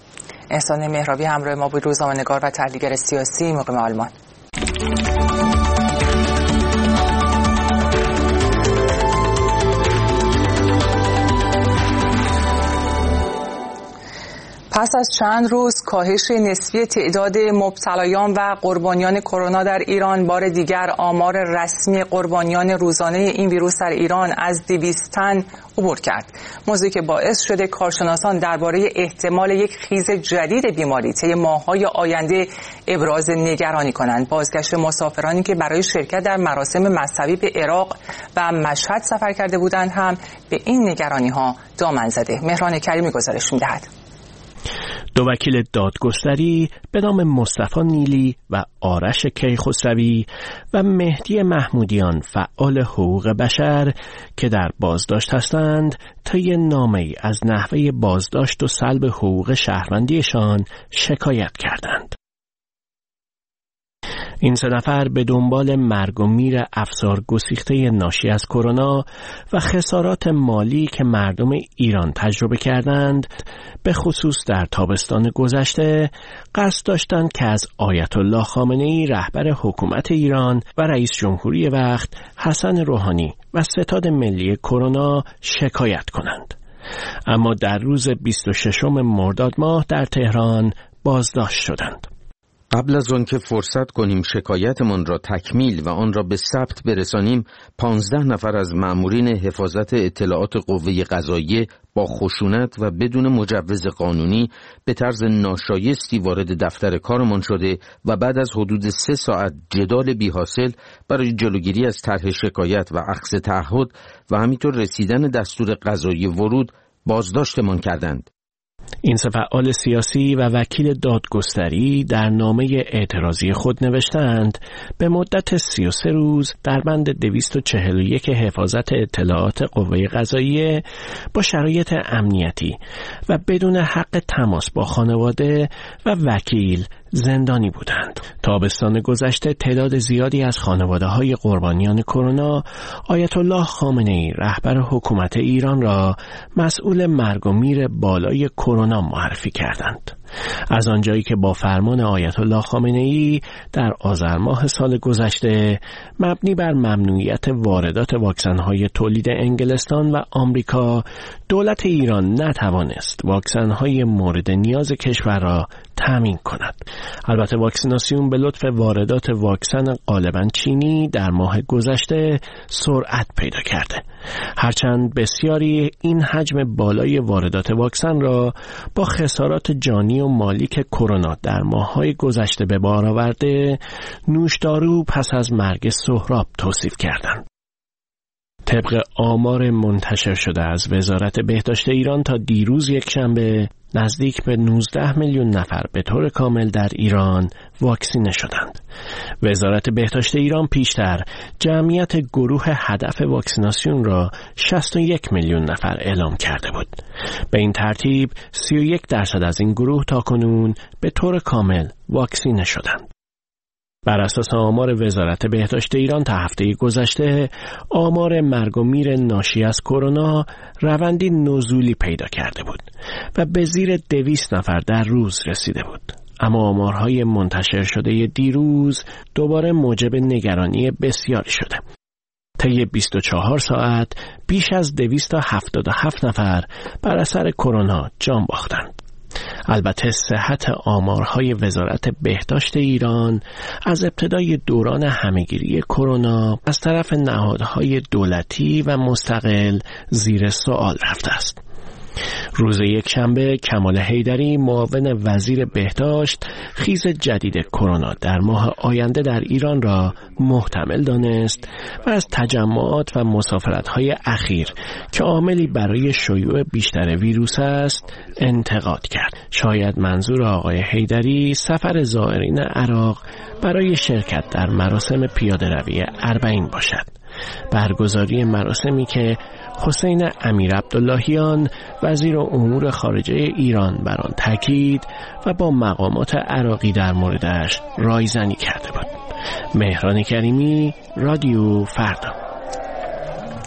احسان مهراوی همراه ما بود، روزنامه‌نگار و تحلیلگر سیاسی مقیم آلمان. پس از چند روز کاهش نسبی تعداد مبتلایان و قربانیان کرونا در ایران، بار دیگر آمار رسمی قربانیان روزانه این ویروس در ایران از دویست تن عبور کرد. موضوعی که باعث شده کارشناسان درباره احتمال یک خیز جدید بیماری طی ماه‌های آینده ابراز نگرانی کنند. بازگشت مسافرانی که برای شرکت در مراسم مذهبی به عراق و مشهد سفر کرده بودند هم به این نگرانی‌ها دامن زده. مهران کریمی گزارش می‌دهد.
دو وکیل دادگستری به نام مصطفی نیلی و آرش کیخسروی و مهدی محمودیان فعال حقوق بشر که در بازداشت هستند طی نامه‌ای از نحوه بازداشت و سلب حقوق شهروندیشان شکایت کردند. این سه نفر به دنبال مرگ و میر افسار گسیخته ناشی از کرونا و خسارات مالی که مردم ایران تجربه کردند، به خصوص در تابستان گذشته، قصد داشتند که از آیت الله خامنه‌ای رهبر حکومت ایران و رئیس جمهوری وقت حسن روحانی و ستاد ملی کرونا شکایت کنند. اما در روز بیست و ششم مرداد ماه در تهران بازداشت شدند.
قبل از آن که فرصت کنیم شکایتمان را تکمیل و آن را به ثبت برسانیم، پانزده نفر از مأمورین حفاظت اطلاعات قوه قضاییه با خشونت و بدون مجوز قانونی به طرز ناشایستی وارد دفتر کارمان شده و بعد از حدود سه ساعت جدال بی‌حاصل برای جلوگیری از طرح شکایت و اخذ تعهد و همینطور رسیدن دستور قضایی ورود بازداشتمان کردند.
این سه فعال سیاسی و وکیل دادگستری در نامه اعتراضی خود نوشتند به مدت سی و سه روز در بند دویست و چهل و یک حفاظت اطلاعات قوه قضاییه با شرایط امنیتی و بدون حق تماس با خانواده و وکیل زندانی بودند. تابستان گذشته تعداد زیادی از خانواده‌های قربانیان کرونا آیت الله خامنه‌ای رهبر حکومت ایران را مسئول مرگ و میر بالای کرونا معرفی کردند. از آنجایی که با فرمان آیت الله خامنه‌ای در آذر ماه سال گذشته مبنی بر ممنوعیت واردات واکسن‌های تولید انگلستان و آمریکا، دولت ایران نتوانست واکسن‌های مورد نیاز کشور را تامین کند. البته واکسیناسیون به لطف واردات واکسن غالباً چینی در ماه گذشته سرعت پیدا کرده. هرچند بسیاری این حجم بالای واردات واکسن را با خسارات جانی و مالی که کرونا در ماه‌های گذشته به بار آورده، نوشدارو پس از مرگ سهراب توصیف کردند. طبق آمار منتشر شده از وزارت بهداشت ایران تا دیروز یکشنبه نزدیک به نوزده میلیون نفر به طور کامل در ایران واکسینه شدند. وزارت بهداشت ایران پیشتر جمعیت گروه هدف واکسیناسیون را شصت و یک میلیون نفر اعلام کرده بود. به این ترتیب سی و یک درصد از این گروه تاکنون به طور کامل واکسینه شدند. بر اساس آمار وزارت بهداشت ایران تا هفته گذشته، آمار مرگ و میر ناشی از کرونا روندی نزولی پیدا کرده بود و به زیر دویست نفر در روز رسیده بود. اما آمارهای منتشر شده دیروز دوباره موجب نگرانی بسیاری شده. طی بیست و چهار ساعت بیش از دویست و هفتاد و هفت نفر بر اثر کرونا جان باختند. البته صحت آمارهای وزارت بهداشت ایران از ابتدای دوران همهگیری کرونا از طرف نهادهای دولتی و مستقل زیر سوال رفته است. روز یکشنبه کمال حیدری معاون وزیر بهداشت خیز جدید کرونا در ماه آینده در ایران را محتمل دانست و از تجمعات و مسافرت‌های اخیر که عاملی برای شیوع بیشتر ویروس است انتقاد کرد. شاید منظور آقای حیدری سفر زائرین عراق برای شرکت در مراسم پیاده‌روی اربعین باشد. برگزاری مراسمی که حسین امیر عبداللهیان وزیر امور خارجه ایران بر آن تاکید و با مقامات عراقی در موردش رایزنی کرده بود. مهران کریمی، رادیو فردا.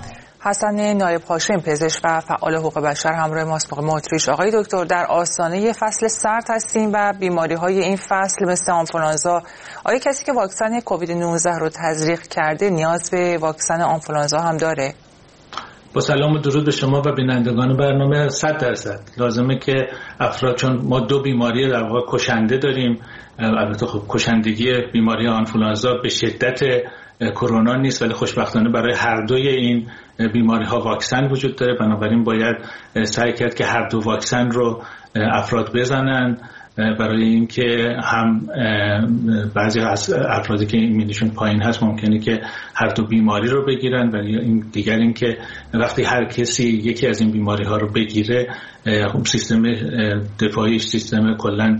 حسن نایب هاشم، پزشک و فعال حقوق بشر، همراه ماست. موقع اتریش. آقای دکتر، در آستانه فصل سرد هستیم و بیماری‌های این فصل مثل آنفولانزا، آیا کسی که واکسن کووید نوزده رو تزریق کرده نیاز به واکسن آنفولانزا هم داره؟
با سلام و درود به شما و بینندگان برنامه. صد درصد لازمه که افراد، چون ما دو بیماری در واقع کشنده داریم، البته خب کشندگی بیماری آنفولانزا به شدت کرونا نیست، ولی خوشبختانه برای هر دوی این بیماری ها واکسن وجود داره. بنابراین باید سعی کرد که هر دو واکسن رو افراد بزنن، برای اینکه هم بعضی از افرادی که ایمنیشون پایین هست ممکنه که هر دو بیماری رو بگیرن، ولی این دیگر اینکه وقتی هر کسی یکی از این بیماری ها رو بگیره، سیستم دفاعی، سیستم کلا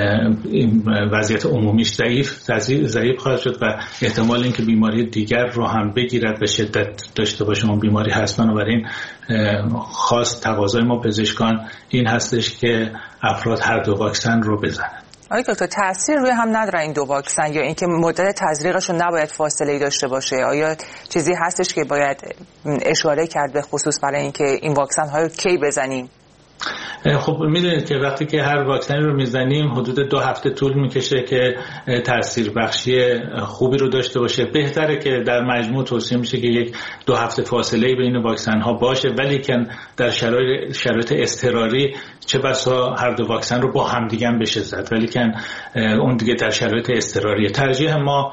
وضعیت عمومیش ضعیف ضعیف خواهد شد و احتمال اینکه بیماری دیگر رو هم بگیرد به شدت داشته باشه اون بیماری هست. بنابراین خاص تقاضای ما پزشکان این هستش که افراد هر دو واکسن رو بزنن.
آقای دکتر، تأثیر روی هم نداره این دو واکسن، یا اینکه مدت تزریقشون نباید فاصله‌ای داشته باشه؟ آیا چیزی هستش که باید اشاره کرد به خصوص برای اینکه این واکسن ها رو کی بزنیم؟
خب میدونید که وقتی که هر واکسنی رو میزنیم حدود دو هفته طول میکشه که تاثیر بخشی خوبی رو داشته باشه. بهتره که در مجموع توصیه میشه که یک دو هفته فاصله بین واکسن ها باشه، ولی که در شرایط شرایط اضطراری چه بسا هر دو واکسن رو با هم دیگه بشه زد، ولی که اون دیگه در شرایط اضطراری. ترجیح ما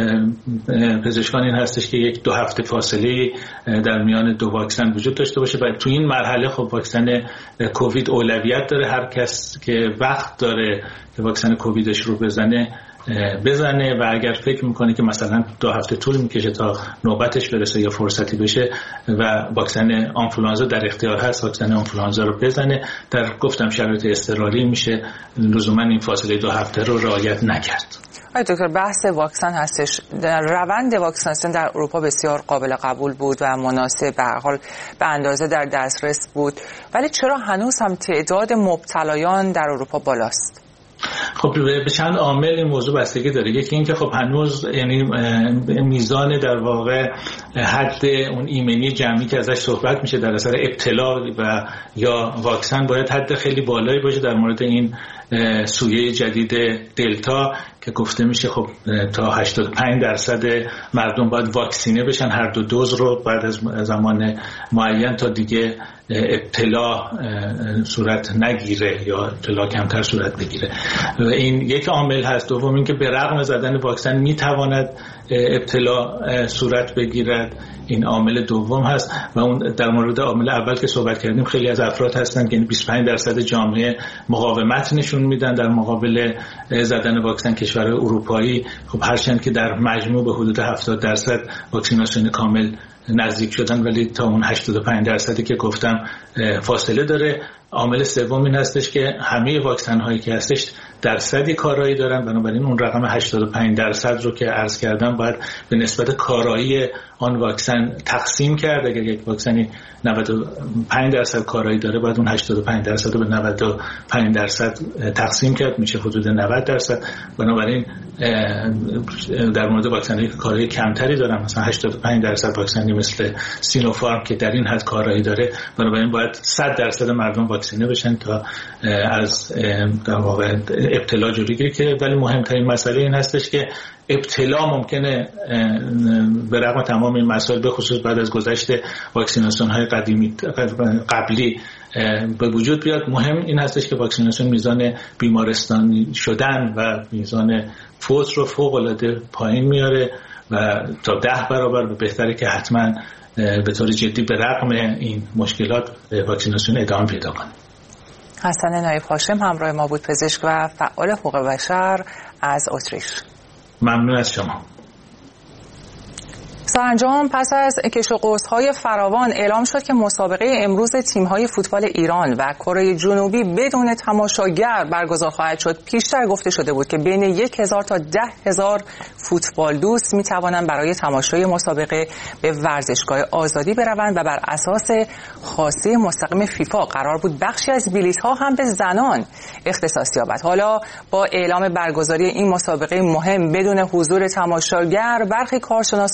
پزشکان این هستش که یک دو هفته فاصله در میان دو واکسن وجود داشته باشه و تو این مرحله خب واکسن کووید اولویت داره. هر کس که وقت داره که واکسن کوویدش رو بزنه بزنه و اگر فکر میکنه که مثلا دو هفته طول میکشه تا نوبتش برسه یا فرصتی بشه و واکسن آنفولانزا در اختیار هست، واکسن آنفولانزا رو بزنه. در گفتم شرایط اضطراری میشه لزوما این فاصله دو هفته رو رعایت نکرد.
آقای دکتر، بحث واکسن هستش. در روند واکسیناسیون در اروپا بسیار قابل قبول بود و مناسب، به هر حال به اندازه در دسترس بود، ولی چرا هنوز هم تعداد مبتلایان در اروپا بالاست؟
خب به چند عامل این موضوع بستگی داره. یکی این که خب هنوز یعنی میزان در واقع حد اون ایمنی جمعی که ازش صحبت میشه در اثر ابتلا و یا واکسن باید حد خیلی بالایی باشه. در مورد این سویه جدید دلتا که گفته میشه خب تا هشتاد و پنج درصد مردم باید واکسینه بشن، هر دو دوز رو بعد از زمان معین تا دیگه ابتلا صورت نگیره یا ابتلا کمتر صورت بگیره. این یک عامل هست. دوم اینکه به رغم زدن واکسن میتواند ابتلا صورت بگیرد، این عامل دوم هست. و اون در مورد عامل اول که صحبت کردیم، خیلی از افراد هستن که بیست و پنج درصد جامعه مقاومت نشون میدن در مقابل زدن واکسن. کشورهای اروپایی خب هرچند که در مجموع به حدود هفتاد درصد واکسیناسیون کامل نزدیک شدن، ولی تا اون هشتاد و پنج درصدی که گفتم فاصله داره. عامل سوم این هستش که همه واکسن هایی که هستش درصدی کارایی دارن، بنابراین اون رقم هشتاد و پنج درصد رو که عرض کردم باید به نسبت کارایی آن واکسن تقسیم کرد. اگر یک واکسنی نود و پنج درصد کارایی داره، باید اون هشتاد و پنج درصد رو به نود و پنج درصد تقسیم کرد، میشه حدود نود درصد. بنابراین در مورد واکسن‌های که کارایی کمتری دارن، مثلا هشتاد و پنج درصد واکسنی مثل سینوفارم که در این حد کارایی داره، بنابراین باید صد درصد مردم واکسینه بشن تا از در واقع ابتلا جلوگیری که. ولی مهمترین مسئله این هستش که ابتلا ممکنه به رغم تمام این مسائل، به خصوص بعد از گذشت واکسیناسیون های قدیمی قبلی به وجود بیاد. مهم این هستش که واکسیناسیون میزان بیمارستانی شدن و میزان فوت رو فوق العاده پایین میاره و تا ده برابر. و بهتره که حتما به طور جدی به رغم این مشکلات واکسیناسیون ادامه پیدا کنه.
حسن نایب هاشم همراه ما بود، پزشک و فعال حقوق بشر از اتریش.
ممنون از شما.
سرانجام پس از کش و قوس‌های فراوان اعلام شد که مسابقه امروز تیم‌های فوتبال ایران و کره جنوبی بدون تماشاگر برگزار خواهد شد. پیشتر گفته شده بود که بین یک هزار تا ده هزار فوتبال دوست می‌توانند برای تماشای مسابقه به ورزشگاه آزادی بروند و بر اساس خاصه مستقیم فیفا قرار بود بخشی از بلیط‌ها هم به زنان اختصاص یابد. حالا با اعلام برگزاری این مسابقه مهم بدون حضور تماشاگر، برخی کارشناسان معتقدند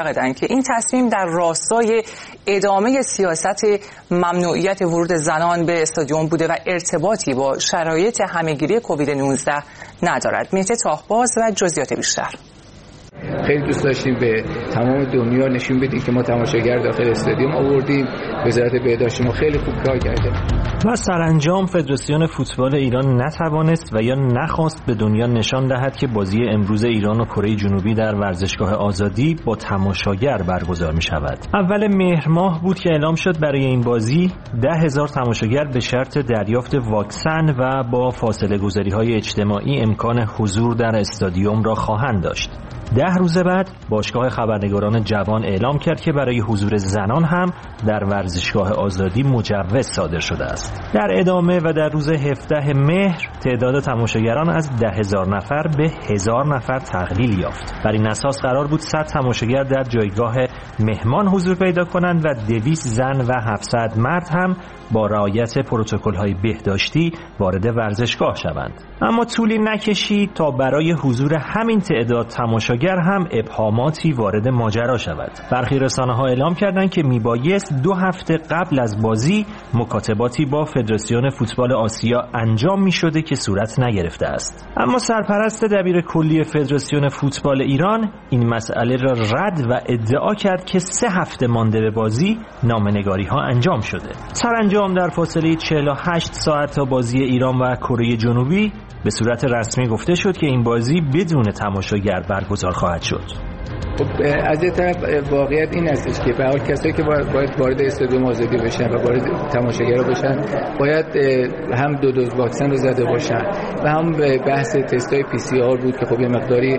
معتقدند که این تصمیم در راستای ادامه سیاست ممنوعیت ورود زنان به استادیوم بوده و ارتباطی با شرایط همهگیری کووید نوزده ندارد. مهدی تاهباز و جزئیات بیشتر.
خیلی دوست داشتیم به تمام دنیا نشون بدیم که ما تماشاگر داخل استادیوم آوردیم. وزارت بهداشت ما خیلی خوب کار کرده
و سرانجام فدراسیون فوتبال ایران نتوانست و یا نخواست به دنیا نشان دهد که بازی امروز ایران و کره جنوبی در ورزشگاه آزادی با تماشاگر برگزار می شود. اول مهر ماه بود که اعلام شد برای این بازی ده هزار تماشاگر به شرط دریافت واکسن و با فاصله گذاری های اجتماعی امکان حضور در استادیوم را خواهند داشت. ده روز بعد باشگاه خبرنگاران جوان اعلام کرد که برای حضور زنان هم در ورزشگاه آزادی مجوز صادر شده است. در ادامه و در روز هفدهم مهر تعداد تماشاگران از ده هزار نفر به هزار نفر تقلیل یافت. بر این اساس قرار بود صد تماشاگر در جایگاه مهمان حضور پیدا کنند و دویست زن و هفتصد مرد هم با رعایت پروتکل‌های بهداشتی وارد ورزشگاه شوند. اما طولی نکشید تا برای حضور همین تعداد تماشاگر هم ابهاماتی وارد ماجرا شود. برخی رسانه‌ها اعلام کردند که میبایست دو هفته قبل از بازی مکاتباتی با فدراسیون فوتبال آسیا انجام می‌شده که صورت نگرفته است. اما سرپرست دبیر کلی فدراسیون فوتبال ایران این مسئله را رد و ادعا کرد که سه هفته مانده به بازی نامه‌نگاری‌ها انجام شده. سرانجام در فاصله چهل و هشت ساعت تا بازی ایران و کره جنوبی به صورت رسمی گفته شد که این بازی بدون تماشاگر برگزار خواهد شد.
خب از یه طرف واقعیت این هستش که به حال کسایی که باید وارد استادیوم آزادی بشن و وارد تماشاگرها بشن باید هم دو دوز واکسن رو زده باشن و هم بحث تستای پی سی آر بود که خب یه مقداری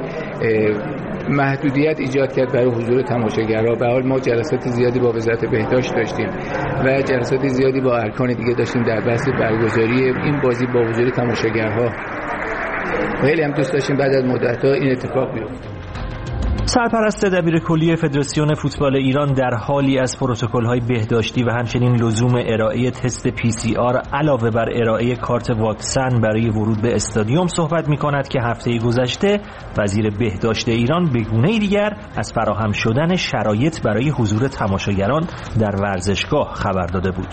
محدودیت ایجاد کرد برای حضور تماشاگرها. به حال ما جلسات زیادی با وزارت بهداشت داشتیم و جلسات زیادی با ارکان دیگه داشتیم در بحث برگزاری این بازی با حضور تماشاگرها. خیلی هم دوست داشتیم بعد از مدت‌ها این اتفاق بیفته.
سرپرست دبیر کلی فدراسیون فوتبال ایران در حالی از پروتکل‌های بهداشتی و همچنین لزوم ارائه تست پی سی آر علاوه بر ارائه کارت واکسن برای ورود به استادیوم صحبت می‌کند که هفته گذشته وزیر بهداشت ایران به گونه‌ای دیگر از فراهم شدن شرایط برای حضور تماشاگران در ورزشگاه خبر داده بود.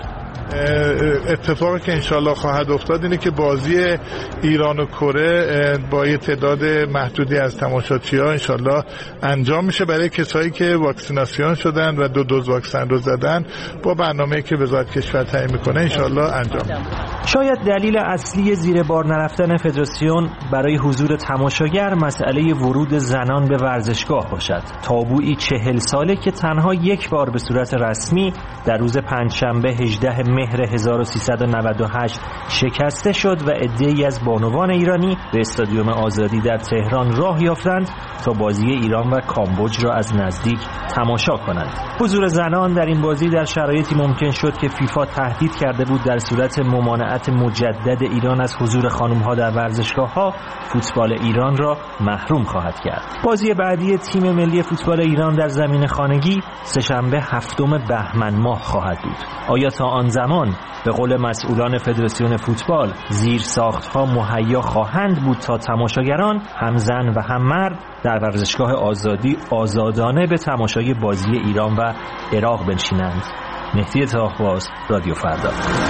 اتفاقی که انشالله خواهد افتاد اینه که بازی ایران و کره با یه تعداد محدودی از تماشاچی‌ها انشالله انجام میشه برای کسایی که واکسیناسیون شدن و دو دوز واکسن رو زدن با برنامه‌ای که وزارت کشور تعیین میکنه انشالله انجام میشه.
شاید دلیل اصلی زیر بار نرفتن فدراسیون برای حضور تماشاگر مسئله ورود زنان به ورزشگاه باشد. تابویی چهل ساله که تنها یک بار به صورت رسمی در روز پنجشنبه هجدهم مهر هزار و سیصد و نود و هشت شکسته شد و عده‌ای از بانوان ایرانی به استادیوم آزادی در تهران راه یافتند تا بازی ایران و کامبوج را از نزدیک تماشا کنند. حضور زنان در این بازی در شرایطی ممکن شد که فیفا تهدید کرده بود در صورت ممانعت مجدد ایران از حضور خانم‌ها در ورزشگاه‌ها فوتبال ایران را محروم خواهد کرد. بازی بعدی تیم ملی فوتبال ایران در زمین خانگی سه‌شنبه هفتم بهمن ماه خواهد بود. آیا تا آن زمان به قول مسئولان فدراسیون فوتبال زیر ساخت‌ها مهیا خواهند بود تا تماشاگران هم زن و هم مرد در ورزشگاه آزادی آزادانه به تماشای بازی ایران و عراق بنشینند؟ مهدی تاهباز، رادیو فردا.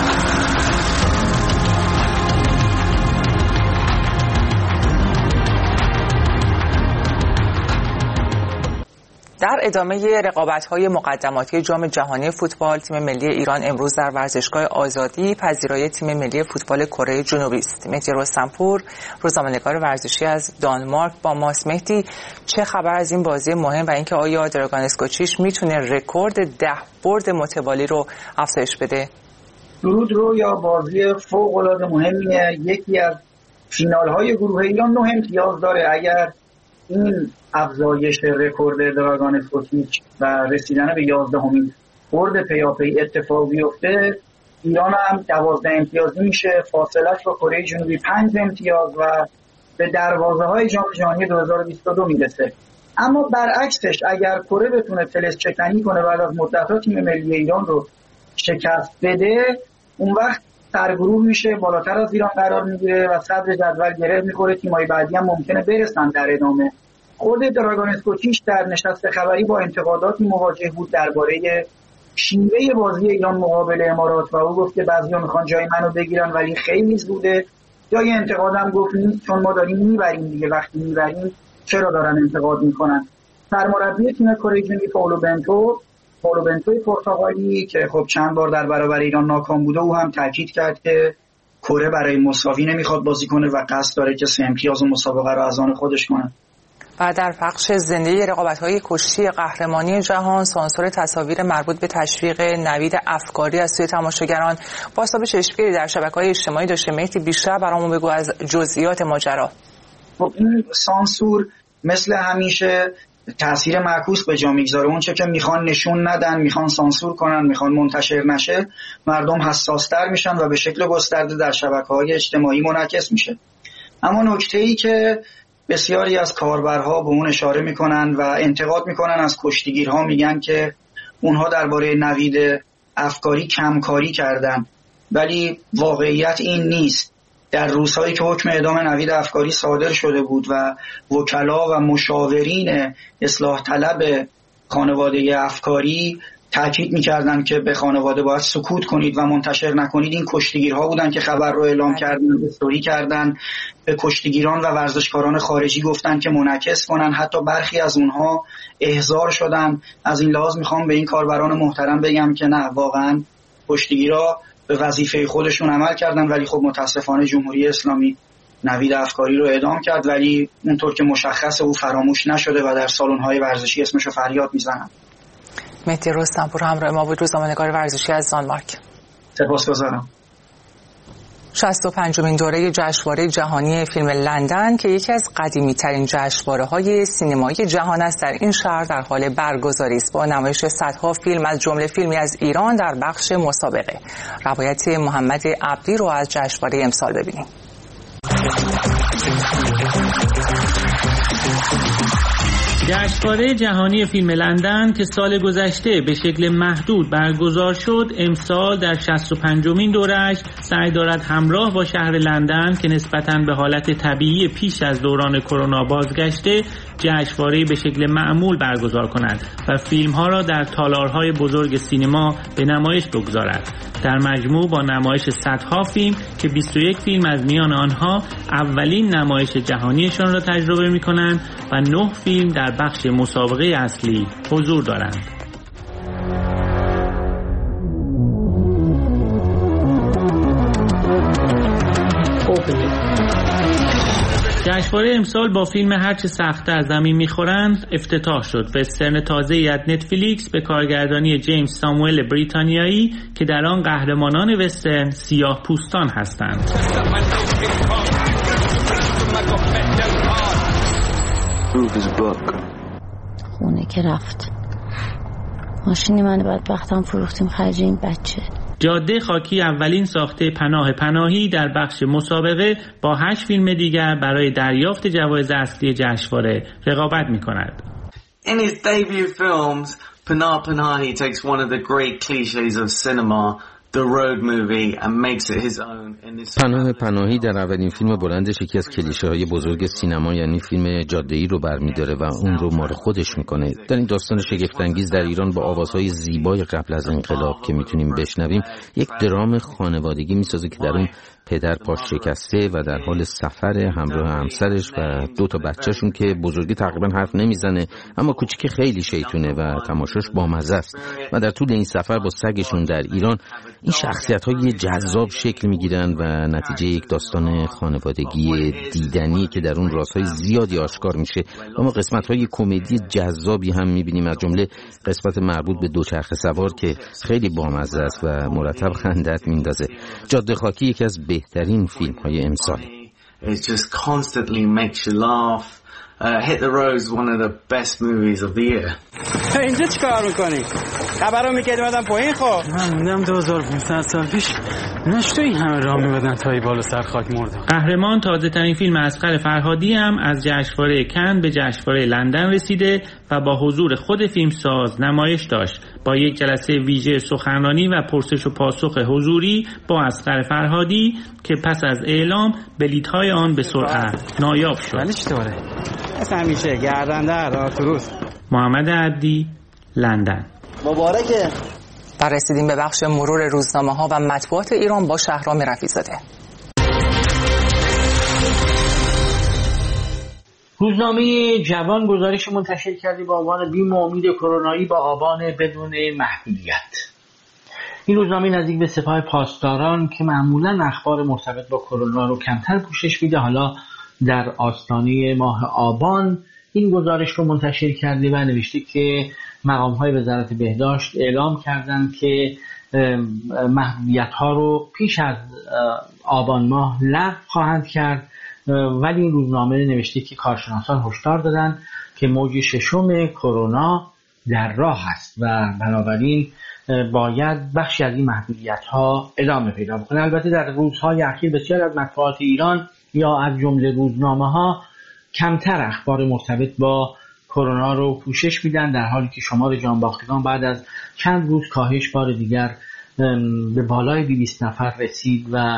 در ادامه رقابت‌های مقدماتی جام جهانی فوتبال، تیم ملی ایران امروز در ورزشگاه آزادی پذیرای تیم ملی فوتبال کره جنوبی است. مهدی رستمپور، روزنامه‌نگار ورزشی از دانمارک با ماست. مهدی، چه خبر از این بازی مهم و اینکه آیا دراگان اسکوچیش میتونه رکورد ده برد متوالی رو افزایش بده؟
درود رو یا بازی فوق‌العاده مهمیه. یکی از فینال‌های گروه ایران نه امتیاز داره. اگر این افزایش رکورد دراگان اسکوچیچ و رسیدن به یازدهمین برد پیاپی اتفاق بیفته، ایران هم دوازده امتیازی میشه، فاصلش با کره جنوبی پنج امتیاز و به دروازه های جام جهانی دو هزار و بیست و دو میرسه. اما برعکسش اگر کره بتونه فلز چکنی کنه بعد از مدت‌ها تیم ملی ایران رو شکست بده، اون وقت سرگروه میشه، بالاتر از ایران قرار میگیره و صدر جدول گره میخوره. تیم‌های بعدی هم ممکنه برسن در ادامه
خود دراگان اسکوچیش در نشست خبری با انتقاداتی مواجه بود درباره شیوه بازی ایران مقابل امارات و او گفت که بعضیا میخوان جای منو بگیرن ولی خیلی بوده. جای انتقادم گفت نیست چون ما داریم میبریم دیگه، وقتی میبریم چرا دارن انتقاد میکنن. سرمربی تیم کره جنوبی پائولو بنتو پائولو بنتوی پرتغالی که خب چند بار در برابر ایران ناکام بوده، او هم تاکید کرد که کره برای مساوی نمیخواد بازی کنه و قصد داره که سه امتیاز و مسابقه رو از آن خودش کنه.
و در بخش زنده رقابت‌های کشتی قهرمانی جهان، سانسور تصاویر مربوط به تشویق نوید افکاری از سوی تماشاگران بازتاب چشمگیری در شبکه‌های اجتماعی داشته. مهدی بیشتر برامون بگو از جزئیات ماجرا.
خب این سانسور مثل همیشه تأثیر معکوس به جا میگذاره. اون چه که میخوان نشون ندن، میخوان سانسور کنن، میخوان منتشر نشه، مردم حساس‌تر میشن و به شکل گسترده در شبکه‌های اجتماعی منعکس میشه. اما نکته‌ای که بسیاری از کاربرها به اون اشاره میکنن و انتقاد میکنن از کشتیگیرها، میگن که اونها درباره نوید افکاری کمکاری کردن، ولی واقعیت این نیست. در روزهایی که حکم اعدام نوید افکاری صادر شده بود و وکلا و مشاورین اصلاح طلب خانواده افکاری تاکید میکردن که به خانواده باید سکوت کنید و منتشر نکنید، این کشتیگیرها بودن که خبر رو اعلام کردن، استوری کردن، به کشتیگیران و ورزشکاران خارجی گفتن که منعکس کنن. حتی برخی از اونها احضار شدن. از این لحاظ میخوام به این کاربران محترم بگم که نه، واقعا کشتیگیرها به وظیفه خودشون عمل کردن، ولی خب متاسفانه جمهوری اسلامی نوید افکاری رو اعدام کرد، ولی اونطور که مشخص او فراموش نشده و در سالن‌های ورزشی اسمشو فریاد میزنن.
مهدی رستمپور همراه ما بود، روزنامه‌نگار ورزشی از دانمارک.
سپاسگزارم.
شصت و پنجمین دوره جشنواره جهانی فیلم لندن که یکی از قدیمی‌ترین جشنواره‌های سینمایی جهان است، در این شهر در حال برگزاری است با نمایش صدها فیلم از جمله فیلمی از ایران در بخش مسابقه. روایت محمد عبدی رو از جشنواره امسال ببینیم.
جشنواره جهانی فیلم لندن که سال گذشته به شکل محدود برگزار شد، امسال در شصت و پنجمین دوره‌اش سعی دارد همراه با شهر لندن که نسبتاً به حالت طبیعی پیش از دوران کرونا بازگشته، جشنواره به شکل معمول برگزار کند و فیلم‌ها را در تالارهای بزرگ سینما به نمایش بگذارد. در مجموع با نمایش صدها فیلم که بیست و یک فیلم از میان آنها اولین نمایش جهانیشان را تجربه می‌کنند و نه فیلم در بخش مسابقه اصلی حضور دارند. جشنواره امسال با فیلم هرچه سخت‌تر زمین می‌خورند افتتاح شد. وسترن تازه‌ای از نتفلیکس به کارگردانی جیمز ساموئل بریتانیایی که در آن قهرمانان وسترن سیاه پوستان هستند.
خونه که رفت، ماشینی من بدبختم فروختیم خرج این بچه.
جاده خاکی اولین ساخته پناه پناهی در بخش مسابقه با هشت فیلم دیگر برای دریافت جوایز اصلی جشنواره رقابت می‌کند.
In his debut films, Panah Panahi takes one of the great clichés of cinema, the road movie, and makes it his own.
پناه پناهی در اولین فیلم بلندش یکی از کلیشه‌های بزرگ سینما یعنی فیلم جاده‌ای رو برمی‌داره و اون رو مال خودش می‌کنه. در این داستان شگفت‌انگیز در ایران با آوازهای زیبای قبل از انقلاب که می‌تونیم بشنویم، یک درام خانوادگی می‌سازه که در اون پدر پاش شکسته و در حال سفر همراه همسرش و دو تا بچه‌شون که بزرگی تقریبا حرف نمیزنه اما کوچیک خیلی شیطونه و تماشاش بامزه است و در طول این سفر با سگشون در ایران این شخصیت‌های جذاب شکل می‌گیرن و نتیجه یک داستان خانوادگی دیدنی که در اون رازهای زیادی آشکار میشه. اما قسمت‌های کمدی جذابی هم می‌بینیم، از جمله قسمت مربوط به دوچرخه سوار که خیلی بامزه است و مرتب خندت میندازه. جاده خاکی یکی از بهترین فیلم‌های امسال.
It just constantly makes you laugh. Uh, Hit the Road is one of the best movies of the year.
اینجا چیکار می‌کنی؟ خبرو می‌کردی اومدم پایین. خب
من موندم دو هزار و پانصد سال پیش نشته این همه راه می‌بدن تا این بالا سر خاک مردم.
قهرمان تازه‌ترین فیلم اصغر فرهادی هم از جشنواره کن به جشنواره لندن رسیده و با حضور خود فیلمساز نمایش داشت. با یک جلسه ویژه سخنرانی و پرسش و پاسخ حضوری با اصغر فرهادی که پس از اعلام بلیط‌های آن به سرعت نایاب شد.
ولی چطوره؟ مثل همیشه گردنده ارتوروس.
محمد عبدی، لندن.
مبارکه.
و رسیدیم به بخش مرور روزنامه ها و مطبوعات ایران با شهرام رفیع‌زاده.
روزنامه جوان گزارش منتشر کرده با عنوان بیم و امید کرونایی با آبان بدون محدودیت. این روزنامه نزدیک به سپاه پاسداران که معمولا اخبار مرتبط با کرونا رو کمتر پوشش میده، حالا در آستانه ماه آبان این گزارش رو منتشر کرده و نوشته که مقام‌های وزارت بهداشت اعلام کردند که محدودیت‌ها رو پیش از آبان ماه لغو خواهند کرد، ولی این روزنامه نوشته که کارشناسان هشدار دادن که موج ششم کرونا در راه است و بنابراین باید بخشی از این محدودیت‌ها ادامه پیدا بکنه. البته در روزهای اخیر بسیار از مطبوعات ایران یا از جمله روزنامه‌ها کمتر اخبار مرتبط با کرونا رو پوشش میدن، در حالی که شمار جانباختگان بعد از چند روز کاهش بار دیگر به بالای دویست نفر رسید و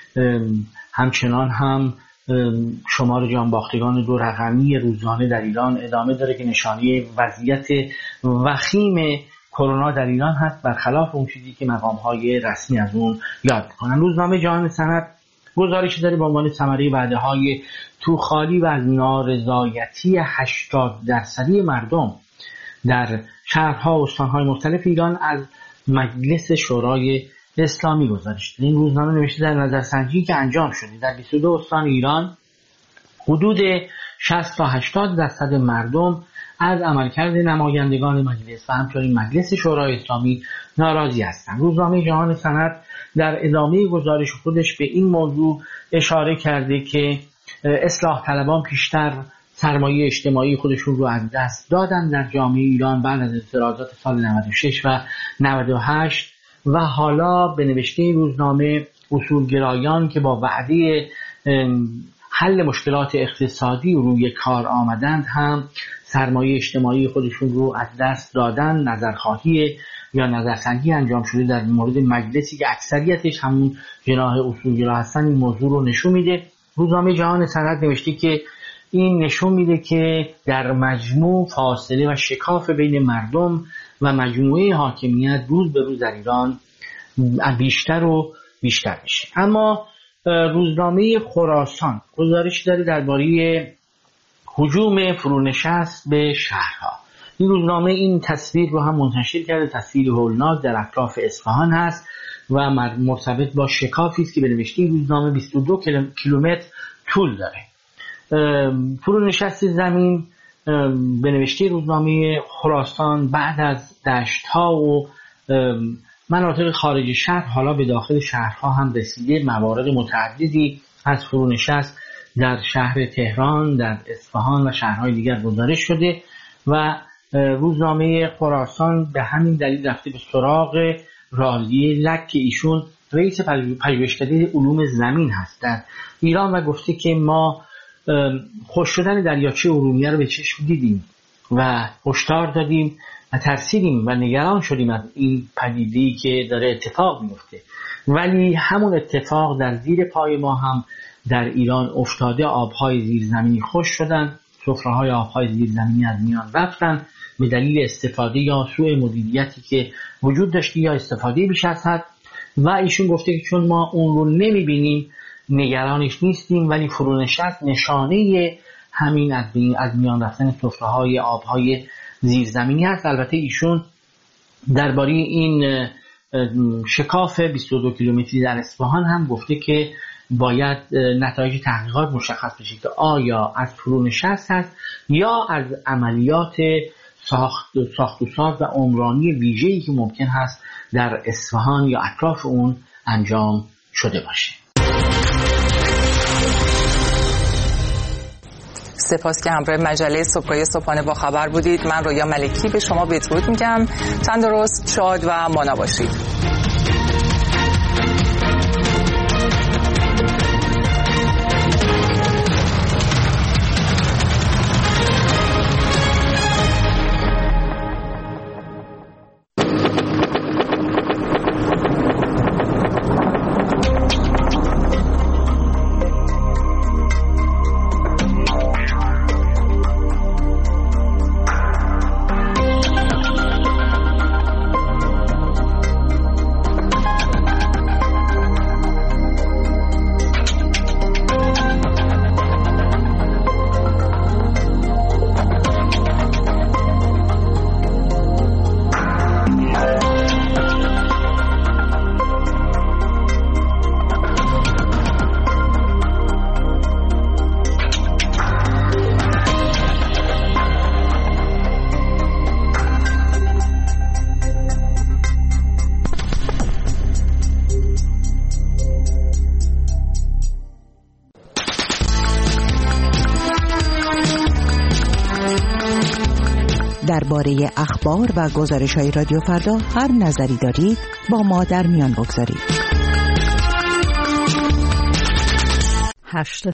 همچنان هم شمار جانباختگان دو رقمی روزانه در ایران ادامه داره که نشانه وضعیت وخیم کرونا در ایران هست، برخلاف اون چیزی که مقام‌های رسمی از اون یاد می‌کنن. روزنامه جهان سند گزارشی داره با عنوان ثمره وعده‌های توخالی و از نارضایتی هشتاد درصدی مردم در شهرها و استان‌های مختلف ایران از مجلس شورای اسلامی گزارش داده. این روزنامه نوشته در نظرسنجی که انجام شده در بیست و دو استان ایران حدود شصت تا هشتاد درصد مردم از عملکرد نمایندگان مجلس و همچنین مجلس شورای اسلامی ناراضی هستند. روزنامه جهان سند در ادامه گزارش خودش به این موضوع اشاره کرده که اصلاح طلبان پیشتر سرمایه اجتماعی خودشون رو از دست دادن در جامعه ایران بعد از اعتراضات سال نود و شش و نود و هشت و حالا به نوشته روزنامه اصولگرایان که با وعده حل مشکلات اقتصادی روی کار آمدند هم سرمایه اجتماعی خودشون رو از دست دادن. نظرخواهی یا نظرسنجی انجام شده در مورد مجلسی که اکثریتش همون جناح اصولگرا هستن این موضوع رو نشون میده. روزنامه جهان سند نوشته که این نشون میده که در مجموع فاصله و شکاف بین مردم و مجموعه حاکمیت روز به روز در ایران بیشتر و بیشتر میشه. اما روزنامه خراسان گزارش داره درباره هجوم فرونشست به شهرها. این روزنامه این تصویر رو هم منتشر کرده، تصویر هولناک در اطراف اصفهان هست و مرتبط با شکافی است که به نوشته این روزنامه بیست و دو کیلومتر طول داره. فرونشست زمین به نوشته روزنامه خراسان بعد از دشت‌ها و مناطق خارج شهر حالا به داخل شهرها هم رسیده. موارد متعددی از فرونشست در شهر تهران، در اصفهان و شهرهای دیگر گزارش شده و روزنامه خراسان به همین دلیل رفته به سراغ راضی لک که ایشون رئیس پژوهشکده علوم زمین هست در ایران و گفته که ما خوش شدن دریاچه ارومیه رو به چشم دیدیم و هشدار دادیم و ترسیدیم و نگران شدیم از این پدیده‌ای که داره اتفاق میفته، ولی همون اتفاق در زیر پای ما هم در ایران افتاده. آبهای زیرزمینی خشک شدن، سفره‌های آبهای زیرزمینی از میان رفتن به دلیل استفاده یا سوء مدیریتی که وجود داشته یا استفاده بیش از حد و ایشون گفته که چون ما اون رو نمیبینیم نگرانش نیستیم، ولی فرونشست نشانه همین از میان رفتن سفره‌های آبهای زیرزمینی هست. البته ایشون درباره این شکاف بیست و دو کیلومتری در اصفهان هم گفته که باید نتایج تحقیقات مشخص بشه که آیا از فرونشست هست یا از عملیات ساخت ساخت و ساز و عمرانی ویژه‌ای که ممکن هست در اصفهان یا اطراف اون انجام شده باشه.
سپاس که همراه مجله صبحگاهی صبحانه با خبر بودید. من رویا ملکی به شما بدرود میگم. تندرست، شاد و مانا باشید.
درباره اخبار و گزارش‌های رادیو فردا هر نظری دارید با ما در میان بگذارید. هشت